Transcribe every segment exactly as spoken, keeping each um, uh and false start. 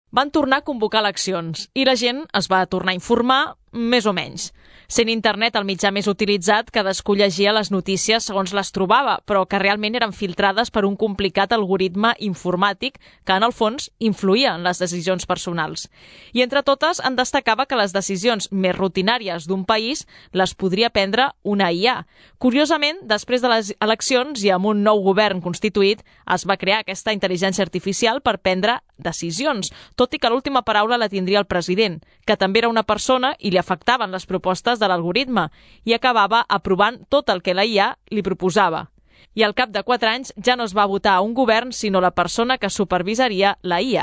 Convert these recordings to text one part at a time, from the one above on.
Van tornar a convocar eleccions i la gent es va tornar a informar, més o menys. Sent internet el mitjà més utilitzat, cadascú llegia les notícies segons les trobava, però que realment eren filtrades per un complicat algoritme informàtic que, en el fons, influïa en les decisions personals. I entre totes en destacava que les decisions més rutinàries d'un país les podria prendre una I A. Curiosament, després de les eleccions i amb un nou govern constituït, es va crear aquesta intel·ligència artificial per prendre decisions, tot i que l'última paraula la tindria el president, que també era una persona i li afectaven les propostes de l'algoritme i acabava aprovant tot el que la I A li proposava. I al cap de quatre anys ja no es va votar a un govern, sinó la persona que supervisaria la I A.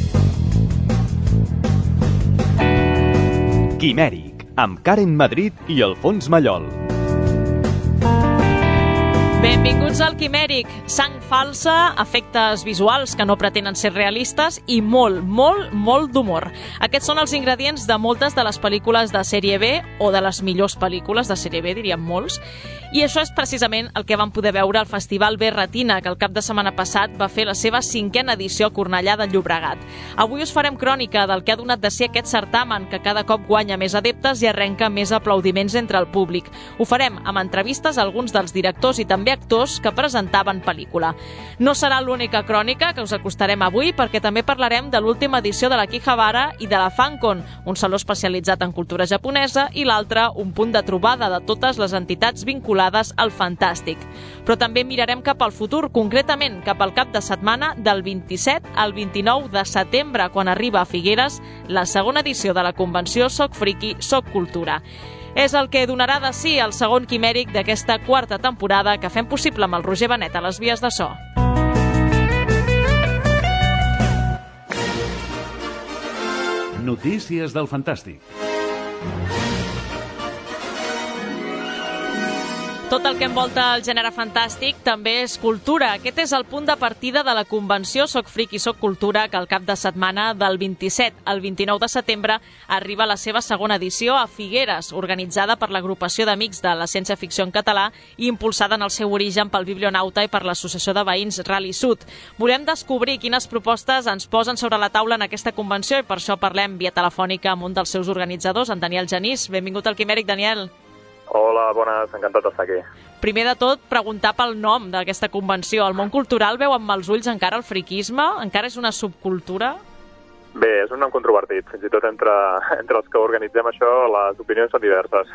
Quimèric, amb Karen Madrid i Alfons Mallol. Benvinguts al Quimèric. Sang falsa, efectes visuals que no pretenen ser realistes i molt, molt, molt d'humor. Aquests són els ingredients de moltes de les pel·lícules de sèrie B, o de les millors pel·lícules de sèrie B, diríem molts. I això és precisament el que vam poder veure al Festival B Retina, que el cap de setmana passat va fer la seva cinquena edició a Cornellà de Llobregat. Avui us farem crònica del que ha donat de si aquest certamen, que cada cop guanya més adeptes i arrenca més aplaudiments entre el públic. Ho farem amb entrevistes a alguns dels directors i també actors que presentaven pel·lícula. No serà l'única crònica que us acostarem avui, perquè també parlarem de l'última edició de la Kihabara i de la FanCon, un saló especialitzat en cultura japonesa, i l'altre un punt de trobada de totes les entitats vinculades al fantàstic. Però també mirarem cap al futur, concretament cap al cap de setmana del vint-i-set al vint-i-nou de setembre, quan arriba a Figueres la segona edició de la convenció Soc Friki, Soc Cultura. És el que donarà de si el segon quimèric d'aquesta quarta temporada que fem possible amb el Roger Benet a les vies de so. Notícies del Fantàstic. Tot el que envolta el gènere fantàstic també és cultura. Aquest és el punt de partida de la convenció Soc Friki, Soc Cultura, que al cap de setmana del vint-i-set al vint-i-nou de setembre arriba a la seva segona edició a Figueres, organitzada per l'agrupació d'amics de la ciència-ficció en català i impulsada en el seu origen pel Biblionauta i per l'associació de veïns Rally Sud. Volem descobrir quines propostes ens posen sobre la taula en aquesta convenció i per això parlem via telefònica amb un dels seus organitzadors, en Daniel Genís. Benvingut al Quimèric, Daniel. Hola, bones, encantat d'estar aquí. Primer de tot, preguntar pel nom d'aquesta convenció. El món cultural veu amb els ulls encara el friquisme? Encara és una subcultura? Bé, és un nom controvertit. Fins i tot entre, entre els que organitzem això, les opinions són diverses.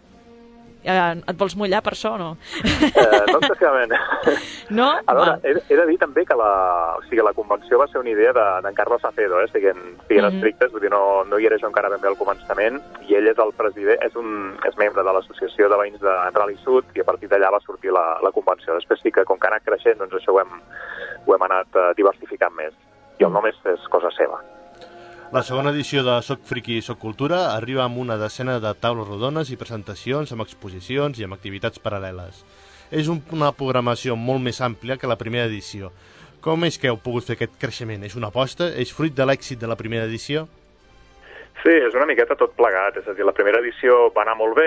Eh, et vols mullar per això o no? Eh, no excessivament. No? A veure, he, he de dir també que la, o sigui, la convenció va ser una idea d'en de, Carlos Acedo, eh? siguent, siguent mm-hmm. estrictes, vull dir, no, no hi era jo encara ben bé al començament, i ell és el president, és, un, és membre de l'associació de veïns de Rally Sud, i a partir d'allà va sortir la, la convenció. Després sí que, com que ha anat creixent, doncs això ho hem, ho hem anat uh, diversificant més. I el nom és, és cosa seva. La segona edició de Soc Friki i Soc Cultura arriba amb una decena de taules rodones i presentacions, amb exposicions i amb activitats paral·leles. És un, una programació molt més àmplia que la primera edició. Com és que heu pogut fer aquest creixement? És una aposta? És fruit de l'èxit de la primera edició? Sí, és una miqueta tot plegat. És a dir, la primera edició va anar molt bé,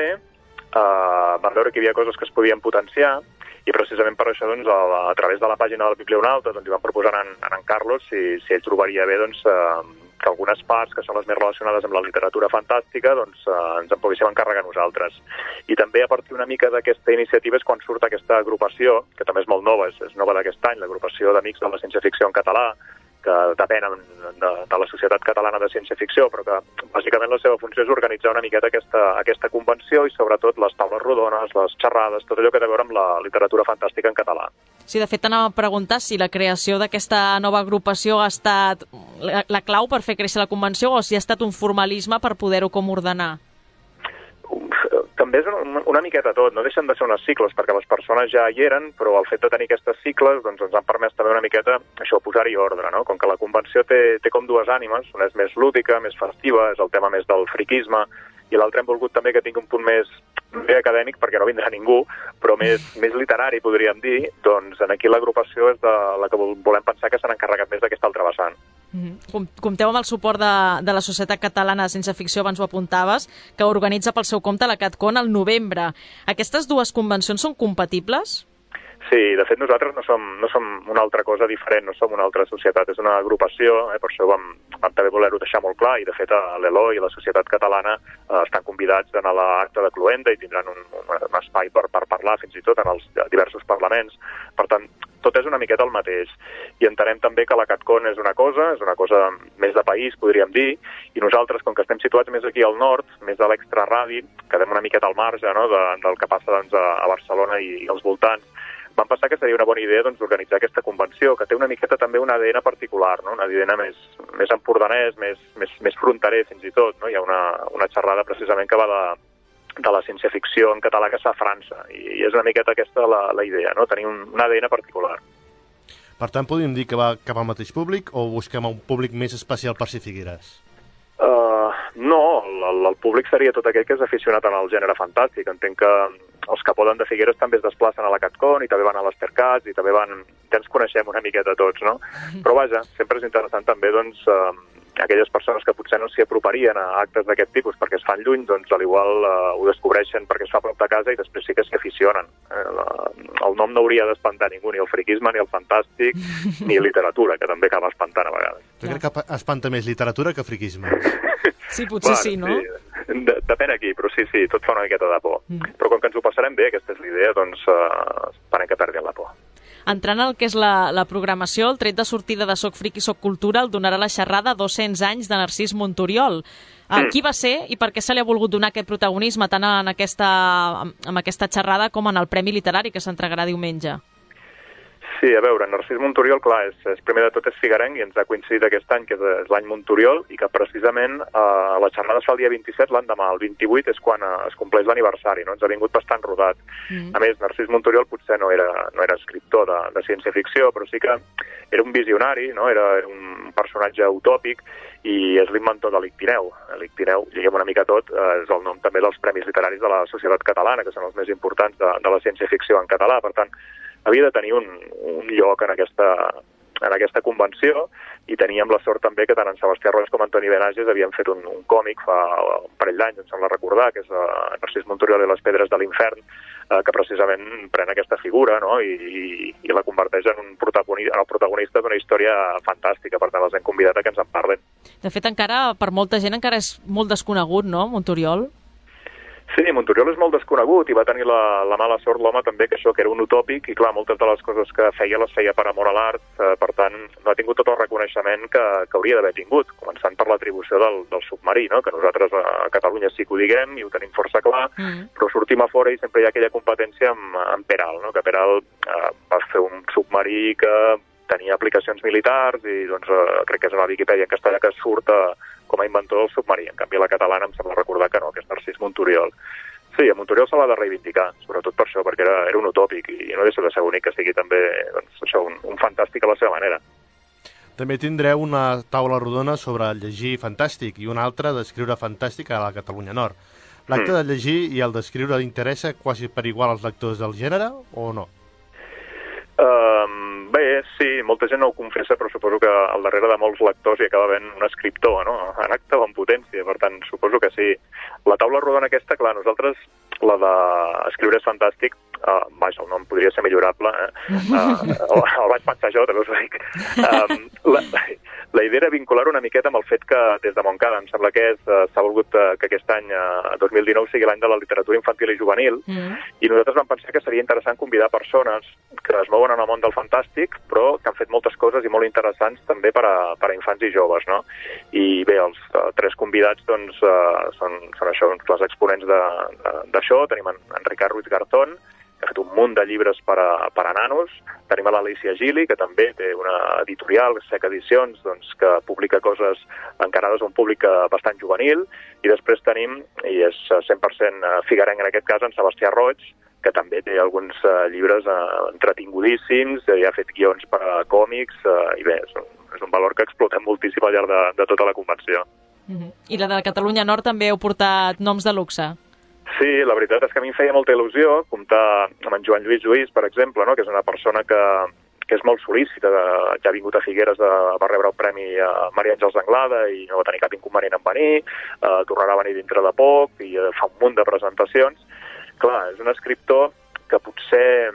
uh, vam veure que hi havia coses que es podien potenciar, i precisament per això, doncs, a, a través de la pàgina del Biblionauta, doncs, hi vam proposar a en, a en Carlos si, si ell trobaria bé, doncs, uh, que algunes parts que són les més relacionades amb la literatura fantàstica doncs, eh, ens en poguéssim encarregar nosaltres. I també a partir una mica d'aquesta iniciativa és quan surt aquesta agrupació, que també és molt nova, és, és nova d'aquest any, l'agrupació d'amics de la ciència-ficció en català, que depenen de, de la Societat Catalana de Ciència-Ficció, però que bàsicament la seva funció és organitzar una miqueta aquesta, aquesta convenció i sobretot les taules rodones, les xerrades, tot allò que té a veure amb la literatura fantàstica en català. Sí, de fet anava a preguntar si la creació d'aquesta nova agrupació ha estat la, la clau per fer créixer la convenció o si ha estat un formalisme per poder-ho com ordenar. També és una, una miqueta tot, no deixen de ser unes cicles, perquè les persones ja hi eren, però el fet de tenir aquestes cicles doncs, ens han permès també una miqueta això, posar-hi ordre, no? Com que la convenció té, té com dues ànimes, una és més lúdica, més festiva, és el tema més del friquisme, i l'altre hem volgut també que tingui un punt més bé acadèmic, perquè no vindrà ningú, però més, més literari, podríem dir, doncs en aquí l'agrupació és de la que volem pensar que s'han encarregat més d'aquesta altra vessant. Mm-hmm. Compteu amb el suport de, de la Societat Catalana de Ciència-Ficció, abans ho apuntaves, que organitza pel seu compte la CatCon al novembre. Aquestes dues convencions són compatibles? Sí, de fet nosaltres no som, no som una altra cosa diferent, no som una altra societat, és una agrupació, eh, per això vam, vam també voler-ho deixar molt clar, i de fet l'E L O i la Societat Catalana eh, estan convidats a anar a l'acte de Cluenda i tindran un, un, un espai per, per parlar fins i tot en els diversos parlaments. Per tant, tot és una miqueta el mateix. I entenem també que la CatCon és una cosa, és una cosa més de país, podríem dir, i nosaltres, com que estem situats més aquí al nord, més a l'extraradi, quedem una miqueta al marge, no?, de, del que passa doncs, a, a Barcelona i, i als voltants, vam pensar que seria una bona idea doncs, organitzar aquesta convenció, que té una miqueta també un A D N particular, no?, un A D N més, més empordanès, més, més, més fronterer fins i tot. No? Hi ha una, una xerrada precisament que va de, de la ciència-ficció en català que es fa a França, i és una miqueta aquesta la, la idea, no? Tenir un, un A D N particular. Per tant, podríem dir que va cap al mateix públic o busquem un públic més especial per si Figueres? Uh, no, el, el públic seria tot aquell que és aficionat en el gènere fantàstic. Entenc que els que poden de Figueres també es desplacen a la CatCon i també van a l'Estercats i també van... Ja ens coneixem una miqueta tots, no? Però vaja, sempre és interessant també, doncs, uh, aquelles persones que potser no s'hi aproparien a actes d'aquest tipus perquè es fan lluny, doncs a l'igual uh, ho descobreixen perquè es fa a prop de casa i després sí que s'hi aficionen. Eh, la, el nom no hauria d'espantar ningú, ni el friquisme, ni el fantàstic, ni literatura, que també acaba espantant a vegades. Jo crec que espanta més literatura que friquisme. Sí, potser bueno, sí, no? Sí. De, depèn aquí, però sí, sí, tot fa una miqueta de por. Mm. Però com que ens ho passarem bé, aquesta és l'idea, doncs uh, esperem que perdin la por. Entrant al que és la, la programació, el tret de sortida de Soc Friqui, Soc Cultura el donarà la xerrada dos-cents anys de Narcís Monturiol. Mm. Qui va ser i per què se li ha volgut donar aquest protagonisme tant en aquesta, en aquesta xerrada com en el Premi Literari que s'entregarà diumenge? Sí, a veure, Narcís Monturiol, clar, és, és primer de tot és figuerenc i ens ha coincidit aquest any, que és, és l'any Monturiol, i que precisament eh, la xerrada es fa el dia vint-i-set, l'endemà, el vint-i-vuit és quan eh, es compleix l'aniversari, no? Ens ha vingut bastant rodat. Mm. A més, Narcís Monturiol potser no era, no era escriptor de, de ciència-ficció, però sí que era un visionari, no? Era, era un personatge utòpic i és l'inventor de l'Ictineu. L'Ictineu, diguem una mica tot, eh, és el nom també dels Premis Literaris de la Societat Catalana, que són els més importants de, de la ciència-ficció en català. Per tant, havia de tenir un, un lloc en aquesta, en aquesta convenció i teníem la sort també que tant en Sebastià Roig com Antoni Benages havien fet un, un còmic fa un parell d'anys, em sembla recordar, que és uh, Narcís Monturiol i les pedres de l'infern, uh, que precisament pren aquesta figura, no? I, i, i la converteix en, un protagonista, en el protagonista d'una història fantàstica, per tant els hem convidat a que ens en parlen. De fet, encara, per molta gent, encara és molt desconegut, no, Monturiol? Sí, Monturiol és molt desconegut i va tenir la, la mala sort l'home també que això que era un utòpic i clar, moltes de les coses que feia les feia per amor a l'art, eh, per tant no ha tingut tot el reconeixement que, que hauria d'haver tingut, començant per l'atribució del, del submarí, no? Que nosaltres a Catalunya sí que ho diguem i ho tenim força clar, mm. però sortim a fora i sempre hi ha aquella competència amb, amb Peral, no? Que Peral eh, va fer un submarí que tenia aplicacions militars i doncs eh, crec que és a la Viquipèdia en castellà que surt eh, com a inventor del submarí. En canvi, la catalana em sembla recordar que no, que és Narcís Monturiol. Sí, a Monturiol se l'ha de reivindicar, sobretot per això, perquè era, era un utòpic i no deixa de ser únic que sigui també doncs, això, un, un fantàstic a la seva manera. També tindreu una taula rodona sobre llegir fantàstic i una altra d'escriure fantàstic a la Catalunya Nord. L'acte mm. de llegir i el d'escriure interessa quasi per igual als lectors del gènere o no? Um, bé, sí, molta gent no ho confessa, però suposo que al darrere de molts lectors hi acaba havent un escriptor, no? En acte o en potència, per tant, suposo que sí. La taula rodona aquesta, clar, nosaltres, la d'escriure és fantàstic, uh, vaja, el nom podria ser millorable, eh? Uh, el, el vaig pensar jo, també us ho dic. Um, la, la idea era vincular una miqueta amb el fet que des de Montcada, em sembla que és, uh, s'ha volgut uh, que aquest any, uh, dos mil dinou, sigui l'any de la literatura infantil i juvenil, mm. i nosaltres vam pensar que seria interessant convidar persones que es mouen en el món del fantàstic, però que han fet moltes coses i molt interessants també per a, per a infants i joves, no? I bé, els uh, tres convidats, doncs, uh, són, són això, les exponents d'això. Tenim en, en Ricard Ruiz Garzón, que ha fet un munt de llibres per a, per a nanos. Tenim a l'Alicia Gili, que també té una editorial, Sec Edicions, doncs, que publica coses encarades a un públic bastant juvenil. I després tenim, i és cent per cent figuerenc en aquest cas, en Sebastià Roig, que també té alguns uh, llibres uh, entretingudíssims, uh, i ha fet guions per a còmics, uh, i bé, és un, és un valor que explotem moltíssim al llarg de, de tota la convenció. Mm-hmm. I la de Catalunya Nord també heu portat noms de luxe. Sí, la veritat és que a mi em feia molta il·lusió comptar amb en Joan Lluís Lluís, per exemple, no? Que és una persona que, que és molt sol·lícita, de, ja ha vingut a Figueres, de, va rebre el premi a Maria Àngels Anglada i no va tenir cap inconvenient en venir, uh, tornarà a venir dintre de poc i uh, fa un munt de presentacions. Clar, és un escriptor que potser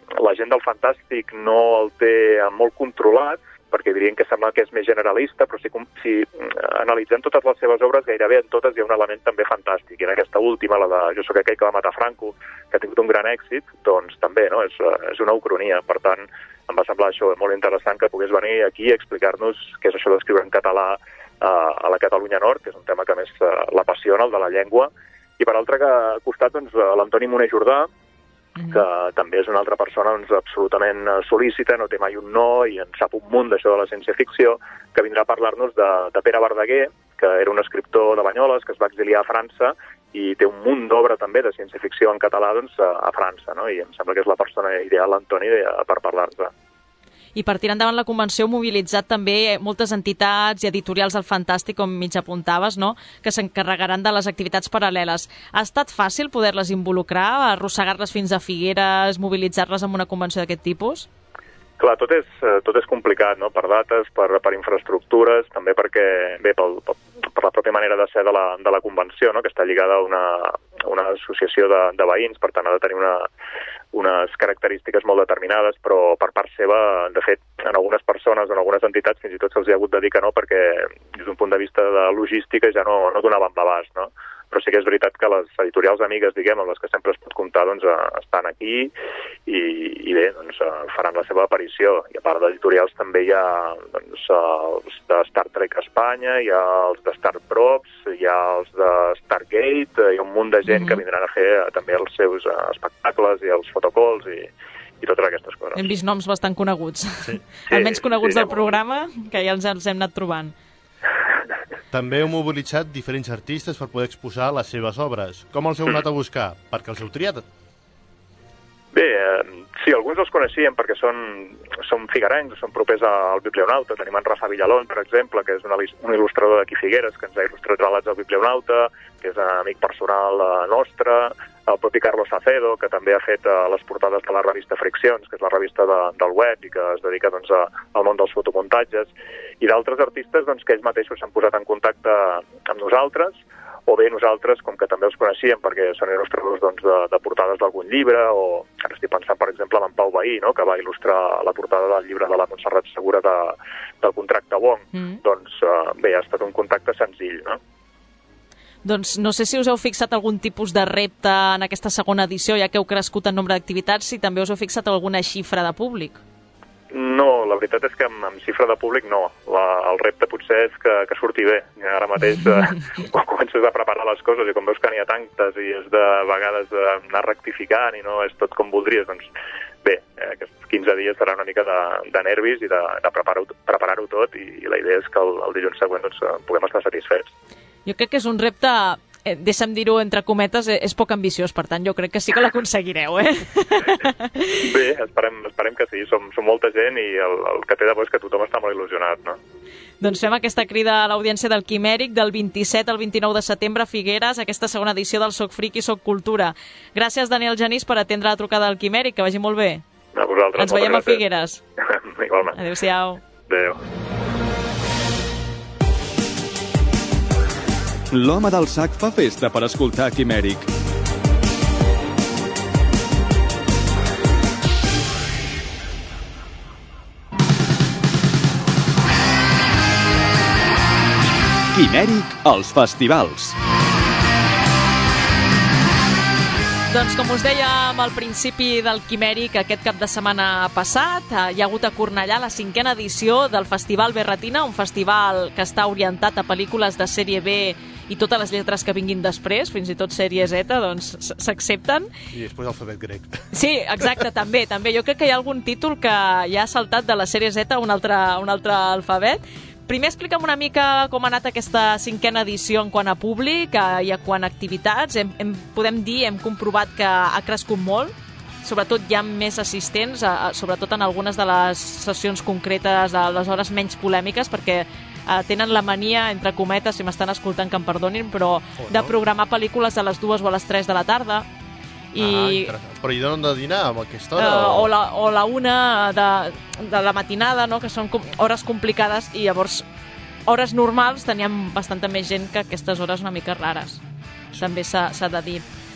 la gent del fantàstic no el té molt controlat, perquè dirien que sembla que és més generalista, però si, si analitzem totes les seves obres, gairebé en totes hi ha un element també fantàstic. I en aquesta última, la de Jo sóc aquell que va matar Franco, que ha tingut un gran èxit, doncs també, no? És, és una ucronia. Per tant, em va semblar això molt interessant que pogués venir aquí a explicar-nos què és això d'escriure en català eh, a la Catalunya Nord, que és un tema que més eh, l'apassiona, el de la llengua. I per altre costat, doncs, l'Antoni Moner Jordà, que també és una altra persona doncs, absolutament solícita, no té mai un no i en sap un munt d'això de la ciència-ficció, que vindrà a parlar-nos de, de Pere Verdaguer, que era un escriptor de Banyoles, que es va exiliar a França i té un munt d'obra també de ciència-ficció en català doncs, a, a França, no? I em sembla que és la persona ideal, l'Antoni, per parlar-nos. I per tirar endavant la convenció heu mobilitzat també moltes entitats i editorials del Fantàstic, com mig apuntaves, no?, que s'encarregaran de les activitats paral·leles. Ha estat fàcil poder-les involucrar, arrossegar-les fins a Figueres, mobilitzar-les en una convenció d'aquest tipus? Clar, tot és, tot és complicat, no?, per dates, per, per infraestructures, també perquè, bé, pel, per la pròpia manera de ser de la, de la convenció, no?, que està lligada a una, a una associació de, de veïns, per tant ha de tenir una, unes característiques molt determinades, però per part seva, de fet, en algunes persones o en algunes entitats fins i tot se'ls ha hagut de dir que no, perquè des d'un punt de vista de logística ja no, no donaven l'abast, no? Però sí que és veritat que les editorials amigues, diguem, amb les que sempre es pot comptar, doncs, estan aquí i, i bé, doncs, faran la seva aparició. I a part d'editorials també hi ha doncs, els de Star Trek Espanya, hi ha els de Star Props, hi ha els de Stargate, hi ha un munt de gent mm-hmm. que vindran a fer també els seus espectacles i els fotocalls i, i totes aquestes coses. Hem vist noms bastant coneguts. Sí. Almenys sí, coneguts sí, del programa, que ja ens els hem anat trobant. També heu mobilitzat diferents artistes per poder exposar les seves obres. Com els heu anat a buscar? Perquè els heu triat? Bé, eh, sí, alguns els coneixíem perquè són, són figuerencs, són propers al Biblionauta. Tenim en Rafa Villalón, per exemple, que és un, un il·lustrador d'aquí Figueres, que ens ha il·lustrat relats al Biblionauta, que és amic personal nostre, el propi Carlos Acedo, que també ha fet uh, les portades de la revista Friccions, que és la revista de, del web i que es dedica doncs, a, al món dels fotomuntatges, i d'altres artistes doncs, que ells mateixos s'han posat en contacte amb nosaltres, o bé nosaltres, com que també els coneixíem perquè són il·lustradors doncs, de, de portades d'algun llibre, o ara estic pensant, per exemple, en Pau Bahí, no?, que va il·lustrar la portada del llibre de la Montserrat Segura de, del contracte Wong. Mm. Doncs uh, bé, ha estat un contacte senzill, no? Doncs no sé si us heu fixat algun tipus de repte en aquesta segona edició, ja que heu crescut en nombre d'activitats, si també us heu fixat alguna xifra de públic. No, la veritat és que amb, amb xifra de públic no. La, el repte potser és que, que surti bé. Ara mateix, eh, quan comences a preparar les coses i com veus que n'hi ha tantes i és de vegades anar rectificant i no és tot com voldries, doncs bé, eh, aquests quinze dies serà una mica de, de nervis i de, de preparar-ho preparar tot i, i la idea és que el, el dilluns següent doncs, puguem estar satisfets. Jo crec que és un repte, eh, deixa'm dir-ho entre cometes, eh, és poc ambiciós, per tant jo crec que sí que l'aconseguireu, eh? Bé, esperem, esperem que sí, som, som molta gent i el, el que té de bo és que tothom està molt il·lusionat, no? Doncs fem aquesta crida a l'audiència del Quimèric del vint-i-set al vint-i-nou de setembre a Figueres, aquesta segona edició del Soc Friki, Soc Cultura. Gràcies, Daniel Genís, per atendre la trucada del Quimèric, que vagi molt bé. A vosaltres. Ens veiem a Figueres. Igualment. Adéu-siau. Adéu. L'home del sac fa festa per escoltar Quimèric. Quimèric als festivals. Doncs com us dèiem al principi del Quimèric, aquest cap de setmana passat hi ha hagut a Cornellà la cinquena edició del Festival B-Retina, un festival que està orientat a pel·lícules de sèrie B i totes les lletres que vinguin després, fins i tot sèrie Z, doncs s'accepten. I després alfabet grec. Sí, exacte, també. també. Jo crec que hi ha algun títol que ja ha saltat de la sèrie Z a un altre, un altre alfabet. Primer explica'm una mica com ha anat aquesta cinquena edició en quant a públic i en quant a activitats. Hem, hem, podem dir, hem comprovat que ha crescut molt, sobretot hi ha més assistents, a, sobretot en algunes de les sessions concretes, a les hores menys polèmiques, perquè a, tenen la mania, entre cometes, si m'estan escoltant que em perdonin, però oh, no? de programar pel·lícules a les dues o a les tres de la tarda. I, ah, però hi donen de dinar amb aquesta hora? Uh, o, la, o la una de, de la matinada, no? Que són com, hores complicades, i llavors hores normals teníem bastanta més gent que aquestes hores una mica rares. Sí. També s'ha de dir.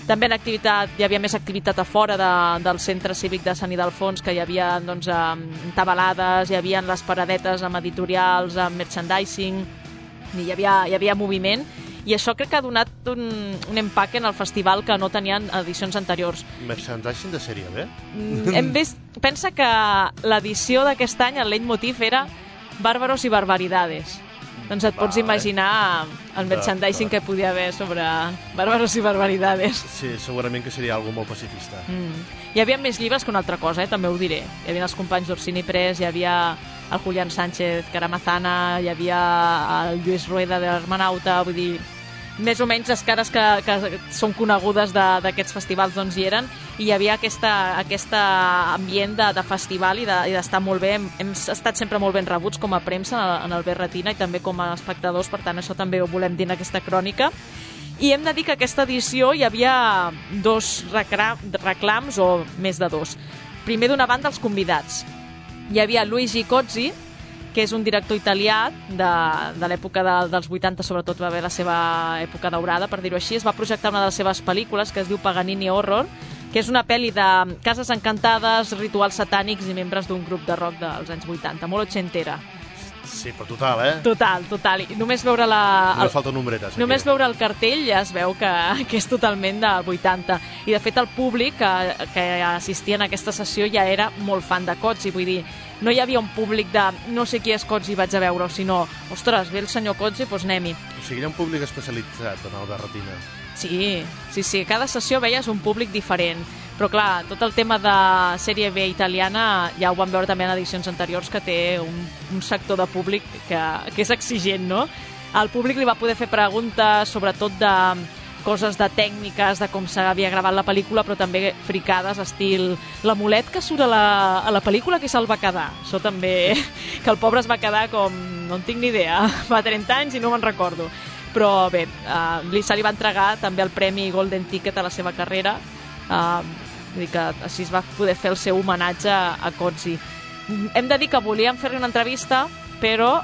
També en activitat, hi havia més activitat a fora de, del centre cívic de Sant Ildefons, que hi havia doncs, tabalades, hi havia les paradetes amb editorials, amb merchandising, i hi havia, hi havia moviment, i això crec que ha donat un, un empaque en el festival que no tenien edicions anteriors. Merchandising de sèrie B? Mm, hem vist, pensa que l'edició d'aquest any, el leitmotiv era Bárbaros i barbaridades. Doncs et pots imaginar el merchandising que podia haver sobre Bárbaros i barbaridades. Sí, segurament que seria algo molt pacifista. Mm. Hi havia més llibres que una altra cosa, eh? També ho diré. Hi havia els companys d'Orsini Press, hi havia el Julián Sánchez Caramazana, hi havia el Lluís Rueda de l'Hermanauta, vull dir, més o menys les cares que, que són conegudes d'aquests festivals doncs hi eren, i hi havia aquesta, aquesta ambient de, de festival i d'estar de, molt bé. Hem, hem estat sempre molt ben rebuts com a premsa en el, en el Berretina i també com a espectadors, per tant això també ho volem dir en aquesta crònica. I hem de dir que aquesta edició hi havia dos reclams, o més de dos. Primer, d'una banda, els convidats. Hi havia Luigi Cozzi, que és un director italià de, de l'època de, dels vuitanta, sobretot va haver la seva època daurada, per dir-ho així. Es va projectar una de les seves pel·lícules, que es diu Paganini Horror, que és una pel·li de cases encantades, rituals satànics i membres d'un grup de rock dels anys vuitanta, molt ochentera. Sí, però total, eh? Total, total. I només veure la... No falta nombretes. Només veure el cartell ja es veu que, que és totalment del vuitanta. I de fet el públic que, que assistia en aquesta sessió ja era molt fan de Cozzi, vull dir, no hi havia un públic de no sé qui és Cozzi, vaig a veure-ho, sinó, ostres, ve el senyor Cozzi, doncs anem-hi. O sigui, hi ha un públic especialitzat en el Berretina. Sí, sí, sí, cada sessió veies un públic diferent, però clar, tot el tema de sèrie B italiana ja ho vam veure també en edicions anteriors, que té un, un sector de públic que, que és exigent, no? Al públic li va poder fer preguntes, sobretot de coses de tècniques, de com s'havia gravat la pel·lícula, però també fricades, estil l'amulet que surt a la, a la pel·lícula, que se'l va quedar. Això també, que el pobre es va quedar com, no en tinc ni idea, fa trenta anys i no me'n recordo. Però bé, uh, li, se li va entregar també el premi Golden Ticket a la seva carrera, uh, vull dir que així es va poder fer el seu homenatge a, a Cozzi. Hem de dir que volíem fer-li una entrevista, però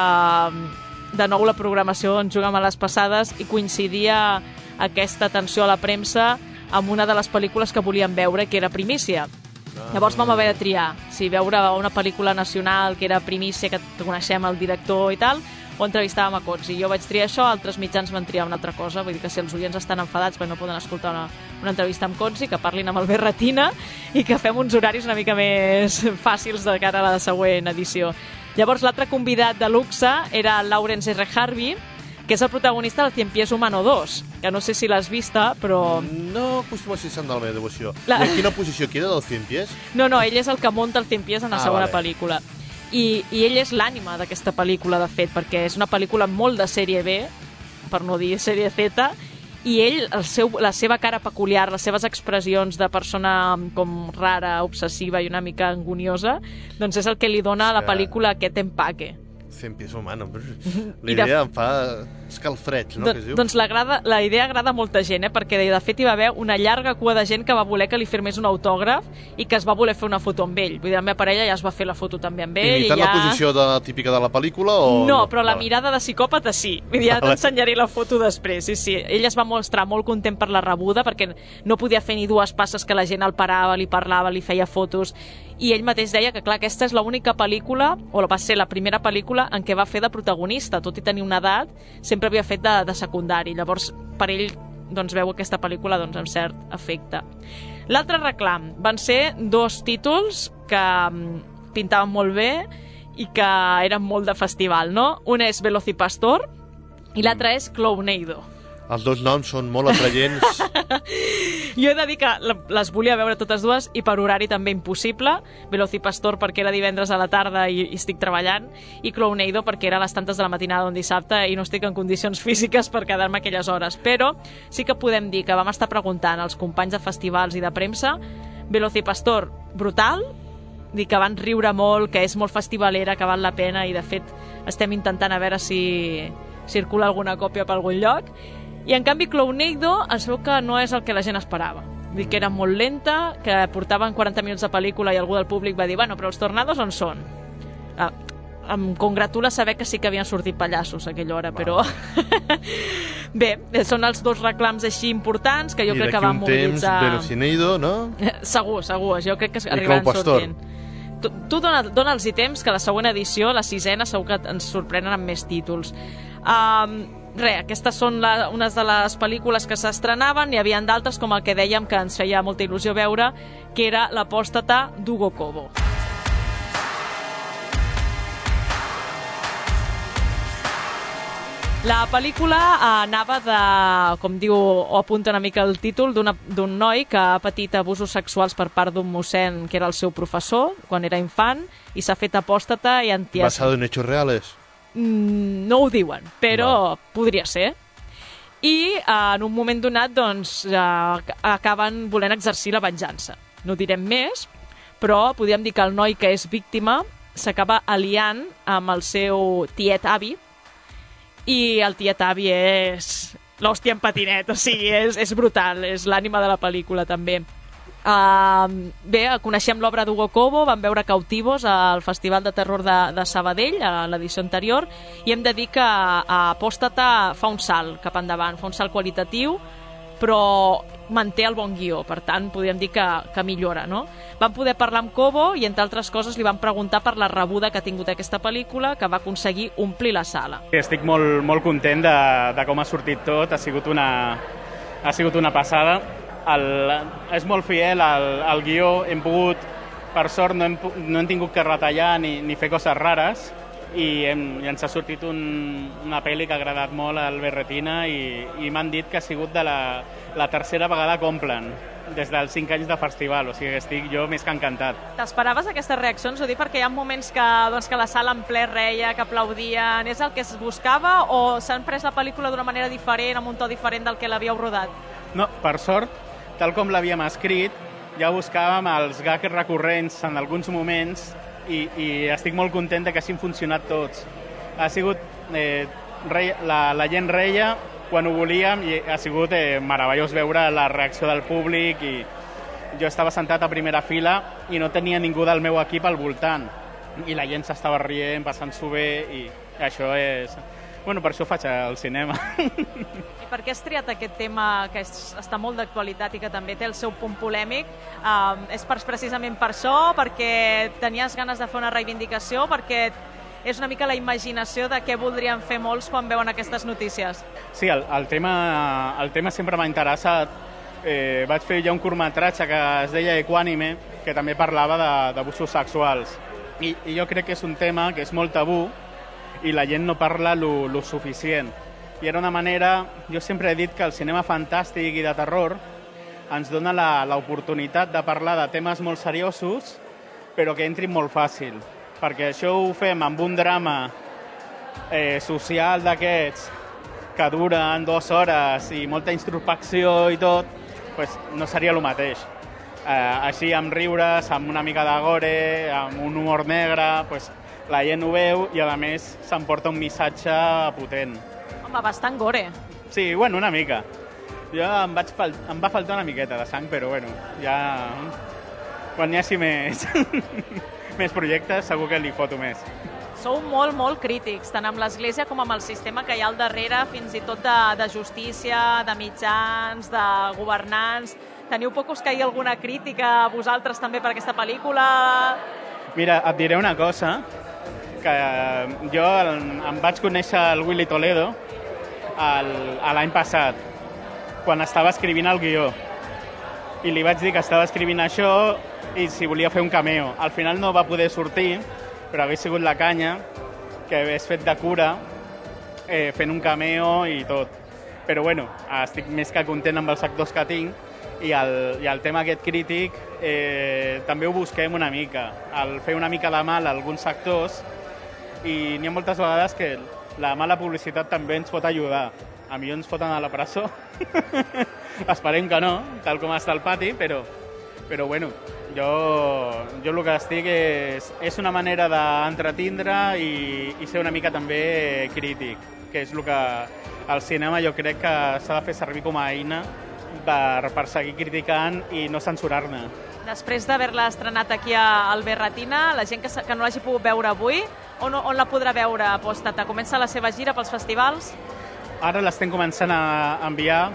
uh, de nou la programació ens juga a les passades i coincidia aquesta atenció a la premsa amb una de les pel·lícules que volíem veure, que era Primícia. Ah. Llavors vam haver de triar si veure una pel·lícula nacional que era Primícia, que coneixem el director i tal, o entrevistàvem a Cozzi. Jo vaig triar això, altres mitjans van triar una altra cosa, vull dir que si els oients estan enfadats perquè no poden escoltar una, una entrevista amb Cozzi, que parlin amb el Berretina i que fem uns horaris una mica més fàcils de cara a la següent edició. Llavors l'altre convidat de luxe era Lawrence R. Harvey, que és el protagonista del Cien Pies Humano dos, que no sé si l'has vista, però... No acostuma a ser sant de la meva devoció. La... I en quina posició queda del Cien Pies? No, no, ell és el que munta el Cien Pies en la ah, segona vale. pel·lícula. I, I ell és l'ànima d'aquesta pel·lícula, de fet, perquè és una pel·lícula molt de sèrie B, per no dir sèrie Z, i ell, el seu, la seva cara peculiar, les seves expressions de persona com rara, obsessiva i una mica angoniosa, doncs és el que li dona a la pel·lícula aquest empaque. Cien Pies Humano, la idea de... em fa escalfreig, no? Do, que es diu? Doncs la, grada, la idea agrada a molta gent, eh? Perquè de fet hi va haver una llarga cua de gent que va voler que li firmés un autògraf i que es va voler fer una foto amb ell. Vull dir, la meva parella ja es va fer la foto també amb ell. Imitant i ja... la posició de, típica de la pel·lícula? O... No, però vale. La mirada de psicòpata sí. Vull dir, ja t'ensenyaré la foto després. Sí, sí. Ell es va mostrar molt content per la rebuda perquè no podia fer ni dues passes que la gent el parava, li parlava, li feia fotos, i ell mateix deia que clar, aquesta és l'única pel·lícula, o va ser la primera pel·lícula en què va fer de protagonista, tot i tenir una edat, sempre havia fet de, de secundari. Llavors, per ell, doncs, veu aquesta pel·lícula doncs, amb cert efecte. L'altre reclam van ser dos títols que pintaven molt bé i que eren molt de festival, no? Un és Velocipastor i l'altre és Clowneido. Els dos noms són molt atraients. Jo he de dir que les volia veure totes dues i per horari també impossible. Velocipastor perquè era divendres a la tarda i, i estic treballant, i Clowneido perquè era a les tantes de la matinada d'un dissabte i no estic en condicions físiques per quedar-me aquelles hores. Però sí que podem dir que vam estar preguntant als companys de festivals i de premsa. Velocipastor, brutal, dir que van riure molt, que és molt festivalera, que val la pena, i de fet estem intentant a veure si circula alguna còpia per algun lloc. I en canvi Clowneido es veu que no és el que la gent esperava. Dir que era molt lenta, que portaven quaranta minuts de pel·lícula i algú del públic va dir, bueno, però els tornados on són? Ah, em congratula saber que sí que havien sortit pallassos a aquella hora, però... Bé, són els dos reclams així importants que jo crec que van mobilitzar... I d'aquí un temps, Verocineido, no? Segur, segur, jo crec que arribaran sortint. Tu, tu dona'ls dona temps, que la següent edició, la sisena, segur que ens sorprenen amb més títols. Um, Re, aquestes són la, unes de les pel·lícules que s'estrenaven, hi havia d'altres, com el que dèiem que ens feia molta il·lusió veure, que era L'apòstata d'Hugo Cobo. La pel·lícula anava de, com diu o apunta una mica el títol, d'un noi que ha patit abusos sexuals per part d'un mossèn que era el seu professor quan era infant i s'ha fet apòstata i antiaci. Basado en hechos reales? Mm, no ho diuen, però no. Podria ser. I en un moment donat doncs, eh, acaben volent exercir la venjança. No direm més, però podríem dir que el noi que és víctima s'acaba aliant amb el seu tiet avi, i el tiet avi és l'hòstia en patinet, o sigui, és, és brutal, és l'ànima de la pel·lícula també. Uh, bé, coneixem l'obra d'Hugo Cobo, vam veure Cautivos al Festival de Terror de, de Sabadell, a l'edició anterior, i hem de dir que a Apòstata fa un salt cap endavant, fa un salt qualitatiu, però manté el bon guió, per tant podríem dir que, que millora, no? Vam poder parlar amb Cobo i entre altres coses li vam preguntar per la rebuda que ha tingut aquesta pel·lícula, que va aconseguir omplir la sala. Estic molt, molt content de, de com ha sortit tot, ha sigut una, ha sigut una passada. El, és molt fiel al, al guió, hem pogut, per sort no hem, no hem tingut que retallar ni, ni fer coses rares, i, hem, i ens ha sortit un, una pel·li que ha agradat molt al Berretina i, i m'han dit que ha sigut de la, la tercera vegada que omplen des dels cinc anys de festival, o sigui que estic jo més que encantat. T'esperaves aquestes reaccions? Ho dic perquè hi ha moments que, doncs, que la sala en ple reia, que aplaudien, és el que es buscava o s'han pres la pel·lícula d'una manera diferent, amb un to diferent del que l'havíeu rodat? No, per sort, tal com l'havíem escrit, ja buscàvem els gags recurrents en alguns moments i, i estic molt content que hagin funcionat tots. Ha sigut... Eh, rei, la, la gent reia quan ho volíem i ha sigut eh, meravellós veure la reacció del públic i jo estava sentat a primera fila i no tenia ningú del meu equip al voltant i la gent s'estava rient, passant-s'ho bé i això és... Bueno, per això faig el cinema. I per què has triat aquest tema que és, està molt d'actualitat i que també té el seu punt polèmic? Um, és per, precisament per això? Perquè tenies ganes de fer una reivindicació? Perquè és una mica la imaginació de què voldrien fer molts quan veuen aquestes notícies? Sí, el, el, tema, el tema sempre m'ha interessat. Eh, vaig fer ja un curtmetratge que es deia Equànime, que també parlava d'abusos sexuals. I, I jo crec que és un tema que és molt tabú i la gent no parla lo, lo suficient. I era una manera... Jo sempre he dit que el cinema fantàstic i de terror ens dona l'oportunitat de parlar de temes molt seriosos, però que entrin molt fàcil. Perquè això ho fem amb un drama eh, social d'aquests que duren dues hores i molta introspecció i tot, pues no seria el mateix. Eh, així, amb riures, amb una mica de gore, amb un humor negre... Pues, la gent ho veu i, a més, s'emporta un missatge potent. Home, bastant gore. Sí, bueno, una mica. Jo em, vaig fal... em va faltar una miqueta de sang, però, bueno, ja... Quan hi hagi més... més projectes, segur que li foto més. Sou molt, molt crítics, tant amb l'Església com amb el sistema que hi ha al darrere, fins i tot de, de justícia, de mitjans, de governants. Teniu por que us caigui alguna crítica a vosaltres també per aquesta pel·lícula? Mira, et diré una cosa, que jo em vaig conèixer el Willy Toledo l'any passat, quan estava escrivint el guió. I li vaig dir que estava escrivint això i si volia fer un cameo. Al final no va poder sortir, però hagués sigut la canya, que hagués fet de cura, eh, fent un cameo i tot. Però bueno, estic més que content amb els actors que tinc i el, i el tema aquest crític eh, també ho busquem una mica. El fer una mica de mal a alguns sectors i n'hi ha moltes vegades que la mala publicitat també ens pot ajudar. A mi ens foten a la presó. Esperem que no, tal com està el pati, però, però bueno, jo, jo el que estic és, és una manera d'entretindre i, i ser una mica també crític, que és el que el cinema jo crec que s'ha de fer servir com a eina per, per seguir criticant i no censurar-ne. Després d'haver-la estrenat aquí al Berretina, la gent que, que no l'hagi pogut veure avui, on, on la podrà veure Apòstata? Comença la seva gira pels festivals? Ara l'estem començant a enviar.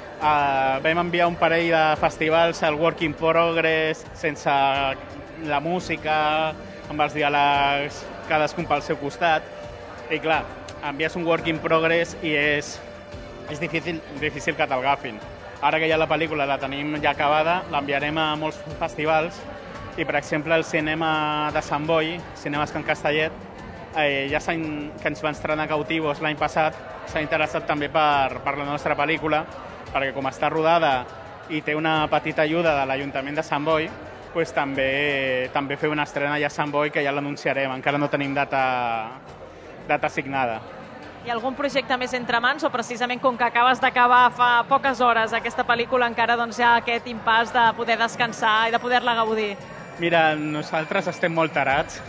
Uh, vam enviar un parell de festivals, el Work in Progress, sense la música, amb els diàlegs cadascun pel seu costat. I clar, envies un Work in Progress i és, és difícil, difícil que te'l Ara que ja la pel·lícula la tenim ja acabada, l'enviarem a molts festivals i, per exemple, el cinema de Sant Boi, Cinemes Can Castellet, eh, ja que ens va estrenar Cautivos l'any passat, s'ha interessat també per, per la nostra pel·lícula, perquè com està rodada i té una petita ajuda de l'Ajuntament de Sant Boi, pues, també, també fer una estrena ja a Sant Boi, que ja l'anunciarem, encara no tenim data, data assignada. Hi ha algun projecte més entre mans o precisament com que acabes d'acabar fa poques hores aquesta pel·lícula encara doncs, hi ha aquest impàs de poder descansar i de poder-la gaudir? Mira, nosaltres estem molt tarats.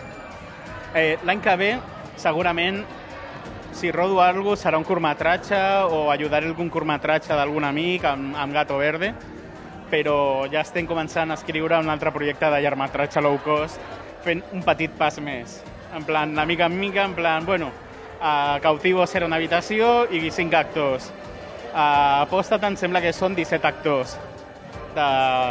Eh, L'any que ve, segurament, si rodo alguna cosa, serà un curtmetratge o ajudaré algun curtmetratge d'algun amic amb, amb Gato Verde, però ja estem començant a escriure un altre projecte de llargmetratge low cost, fent un petit pas més. En plan, de mica en mica, en plan, bueno, a Cautivos era una habitació i cinc actors. A Apòstata em sembla que són disset actors de...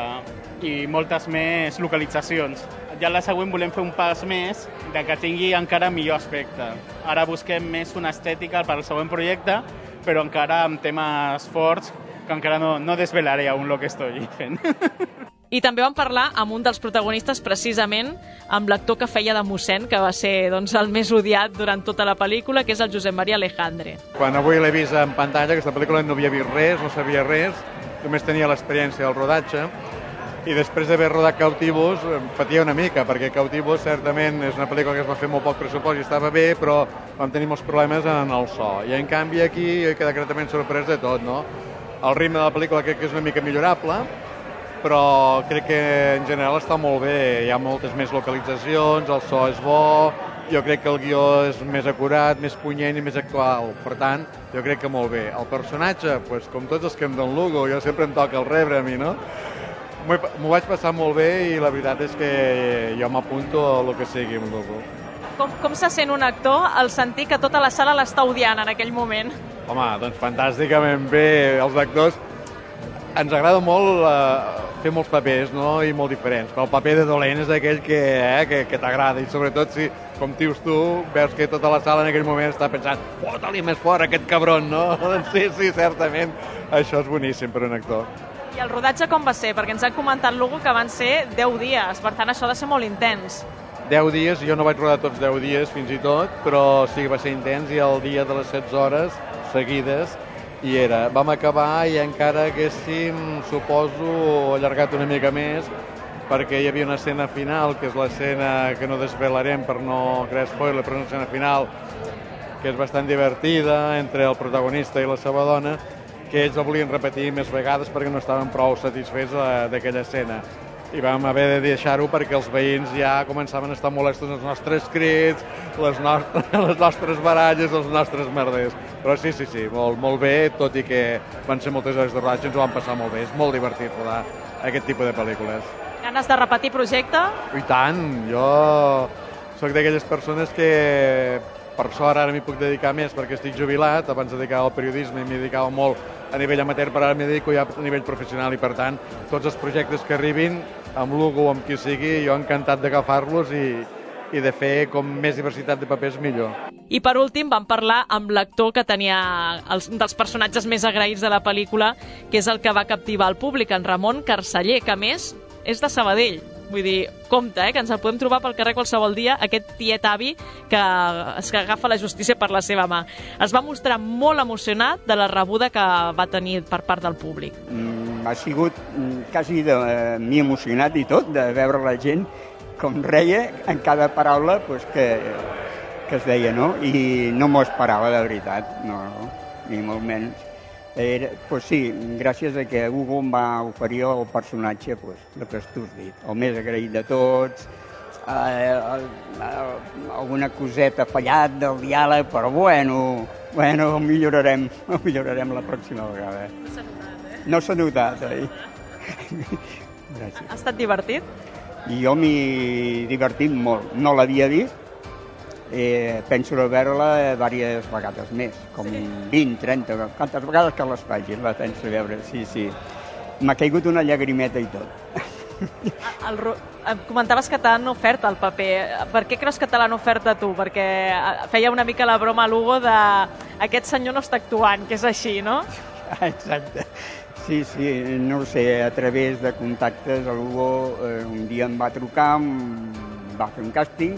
i moltes més localitzacions. Ja la següent volem fer un pas més de que tingui encara millor aspecte. Ara busquem més una estètica per al següent projecte, però encara amb temes forts que encara no, no desvelaré aún lo que estoy fent. I també vam parlar amb un dels protagonistes precisament amb l'actor que feia de mossèn, que va ser doncs, el més odiat durant tota la pel·lícula, que és el Josep Maria Alejandre. Quan avui l'he vist en pantalla, aquesta pel·lícula no havia vist res, no sabia res, només tenia l'experiència del rodatge, i després d'haver rodat Cautivos patia una mica, perquè Cautivos certament és una pel·lícula que es va fer molt poc pressupost i estava bé, però vam tenir molts problemes en el so. I en canvi aquí he quedat gratament sorprès de tot, no? El ritme de la pel·lícula crec que és una mica millorable, però crec que en general està molt bé. Hi ha moltes més localitzacions, el so és bo, jo crec que el guió és més acurat, més punyent i més actual. Per tant, jo crec que molt bé. El personatge, pues, com tots els que em donen Lugo, jo sempre em toca el rebre a mi, no? M'ho vaig passar molt bé i la veritat és que jo m'apunto a el que sigui amb Lugo. Com, com se sent un actor al sentir que tota la sala l'està odiant en aquell moment? Home, doncs fantàsticament bé. Els actors ens agrada molt eh, fer molts papers, no?, i molt diferents, però el paper de dolent és aquell que, eh, que, que t'agrada, i sobretot si, com dius tu, veus que tota la sala en aquell moment està pensant fota-li més fort aquest cabron, no? Sí, sí, certament, això és boníssim per un actor. I el rodatge com va ser? Perquè ens han comentat Lugo que van ser deu dies, per tant això ha de ser molt intens. deu dies, jo no vaig rodar tots deu dies fins i tot, però sí que va ser intens, i el dia de les setze hores seguides i era. Vam acabar i encara haguéssim, suposo, allargat una mica més, perquè hi havia una escena final, que és l'escena que no desvelarem per no crear spoiler, però una escena final que és bastant divertida entre el protagonista i la seva dona, que ells la volien repetir més vegades perquè no estaven prou satisfets d'aquella escena. I vam haver de deixar-ho perquè els veïns ja començaven a estar molestos els nostres crits, les, nostres, les nostres baralles, els nostres merders. Però sí, sí, sí, molt, molt bé, tot i que van ser moltes hores de rodatge, ens ho vam passar molt bé. És molt divertit rodar aquest tipus de pel·lícules. Ganes de repetir projecte? I tant, jo soc d'aquelles persones que per sort ara m'hi puc dedicar més perquè estic jubilat, abans de dedicar al periodisme m'hi dedicava molt a nivell amateur, però ara m'hi dedico ja a nivell professional i per tant tots els projectes que arribin, amb Lugo o amb qui sigui, jo encantat d'agafar-los i, i de fer com més diversitat de papers millor. I per últim vam parlar amb l'actor que tenia els, un dels personatges més agraïts de la pel·lícula, que és el que va captivar el públic, en Ramon Carceller, que a més és de Sabadell. Vull dir, compte, eh, que ens el podem trobar pel carrer qualsevol dia, aquest tiet avi que es que agafa la justícia per la seva mà. Es va mostrar molt emocionat de la rebuda que va tenir per part del públic. Mm, ha sigut mm, quasi de eh, mi emocionat i tot, de veure la gent com reia en cada paraula pues, que, que es deia, no? I no m'ho esperava, de veritat, no, no, ni molt menys. Era, pues sí, gràcies a que Hugo em va oferir el personatge, pues, el que tu has dit, el més agraït de tots, eh, eh, alguna coseta fallat del diàleg, però bueno, bueno, ho millorarem, ho millorarem la pròxima vegada. No s'ha notat, eh? No s'ha notat, eh? Gràcies. Ha estat divertit? I jo m'hi divertit molt. No l'havia vist, Eh, penso veure-la diverses vegades més, com sí. vint, trenta, quantes vegades que les faci, la penso veure, sí, sí. M'ha caigut una llagrimeta i tot. El, el, comentaves que t'han ofert el paper. Per què creus que te l'han ofert a tu? Perquè feia una mica la broma a l'Hugo de aquest senyor no està actuant, que és així, no? Exacte. Sí, sí, no ho sé, a través de contactes l'Hugo eh, un dia em va trucar, em va fer un càsting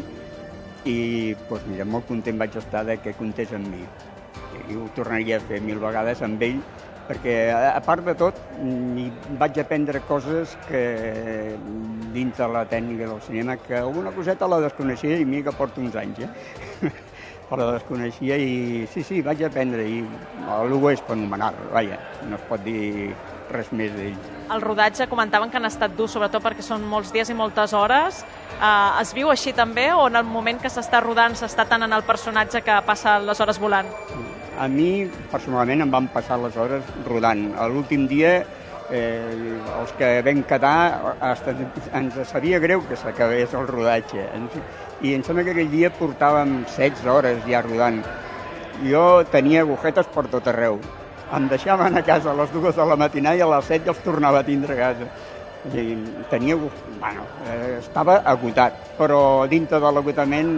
i doncs, mira, molt content vaig estar de que comptés amb mi. I ho tornaria a fer mil vegades amb ell, perquè a part de tot vaig aprendre coses que dins de la tècnica del cinema, que alguna coseta la desconeixia i mira que porto uns anys, eh? Però la desconeixia i sí, sí, vaig aprendre i l'Hugo és fenomenal, vaja, no es pot dir res més d'ell. El rodatge comentaven que han estat durs, sobretot perquè són molts dies i moltes hores. Uh, es viu així també o en el moment que s'està rodant s'està tant en el personatge que passa les hores volant? A mi, personalment, em van passar les hores rodant. A l'últim dia, eh, els que vam quedar, hasta ens sabia greu que s'acabés el rodatge. I em sembla que aquell dia portàvem setze hores ja rodant. Jo tenia agujetes per tot arreu. Em deixaven a casa a les dues de la matinada i a les set ja els tornava a tindre a casa. I tenia, bueno, eh, estava agotat, però dintre de l'agotament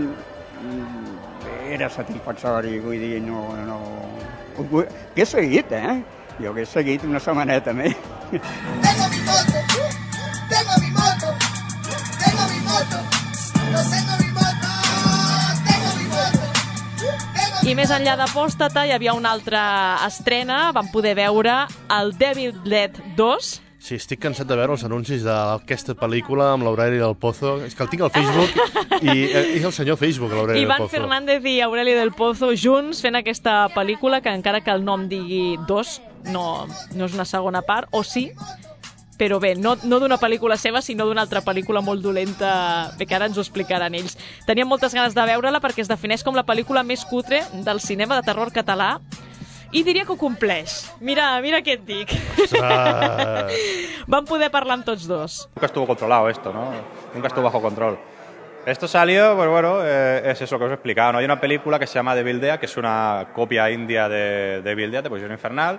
era satisfactori, vull dir, no... no... Ho he seguit, eh? Jo he seguit una setmaneta més. Tengo mi moto, tengo mi moto, tengo mi moto, no tengo mi moto, tengo mi moto. I més enllà d'Apòstata hi havia una altra estrena, vam poder veure el Devil Dead dos. Sí, estic cansat de veure els anuncis d'aquesta pel·lícula amb l'Aureli del Pozo. És que el tinc al Facebook i és el senyor Facebook, l'Aureli del Pozo. Iván Fernández i Aureli del Pozo junts fent aquesta pel·lícula que encara que el nom digui dos, no, no és una segona part, o sí, però bé, no, no d'una pel·lícula seva, sinó d'una altra pel·lícula molt dolenta, bé, que ara ens ho explicaran ells. Teníem moltes ganes de veure-la perquè es defineix com la pel·lícula més cutre del cinema de terror català i diria que ho compleix. Mira, mira què et dic. Ah. Vam poder parlar amb tots dos. Nunca estuvo controlado esto, ¿no? Nunca estuvo bajo control. Esto salió, pues bueno, eh, es eso que os he explicado, ¿no? Hay una película que se llama Devil Dead, que es una copia india de Devil Dead, de Posición Infernal.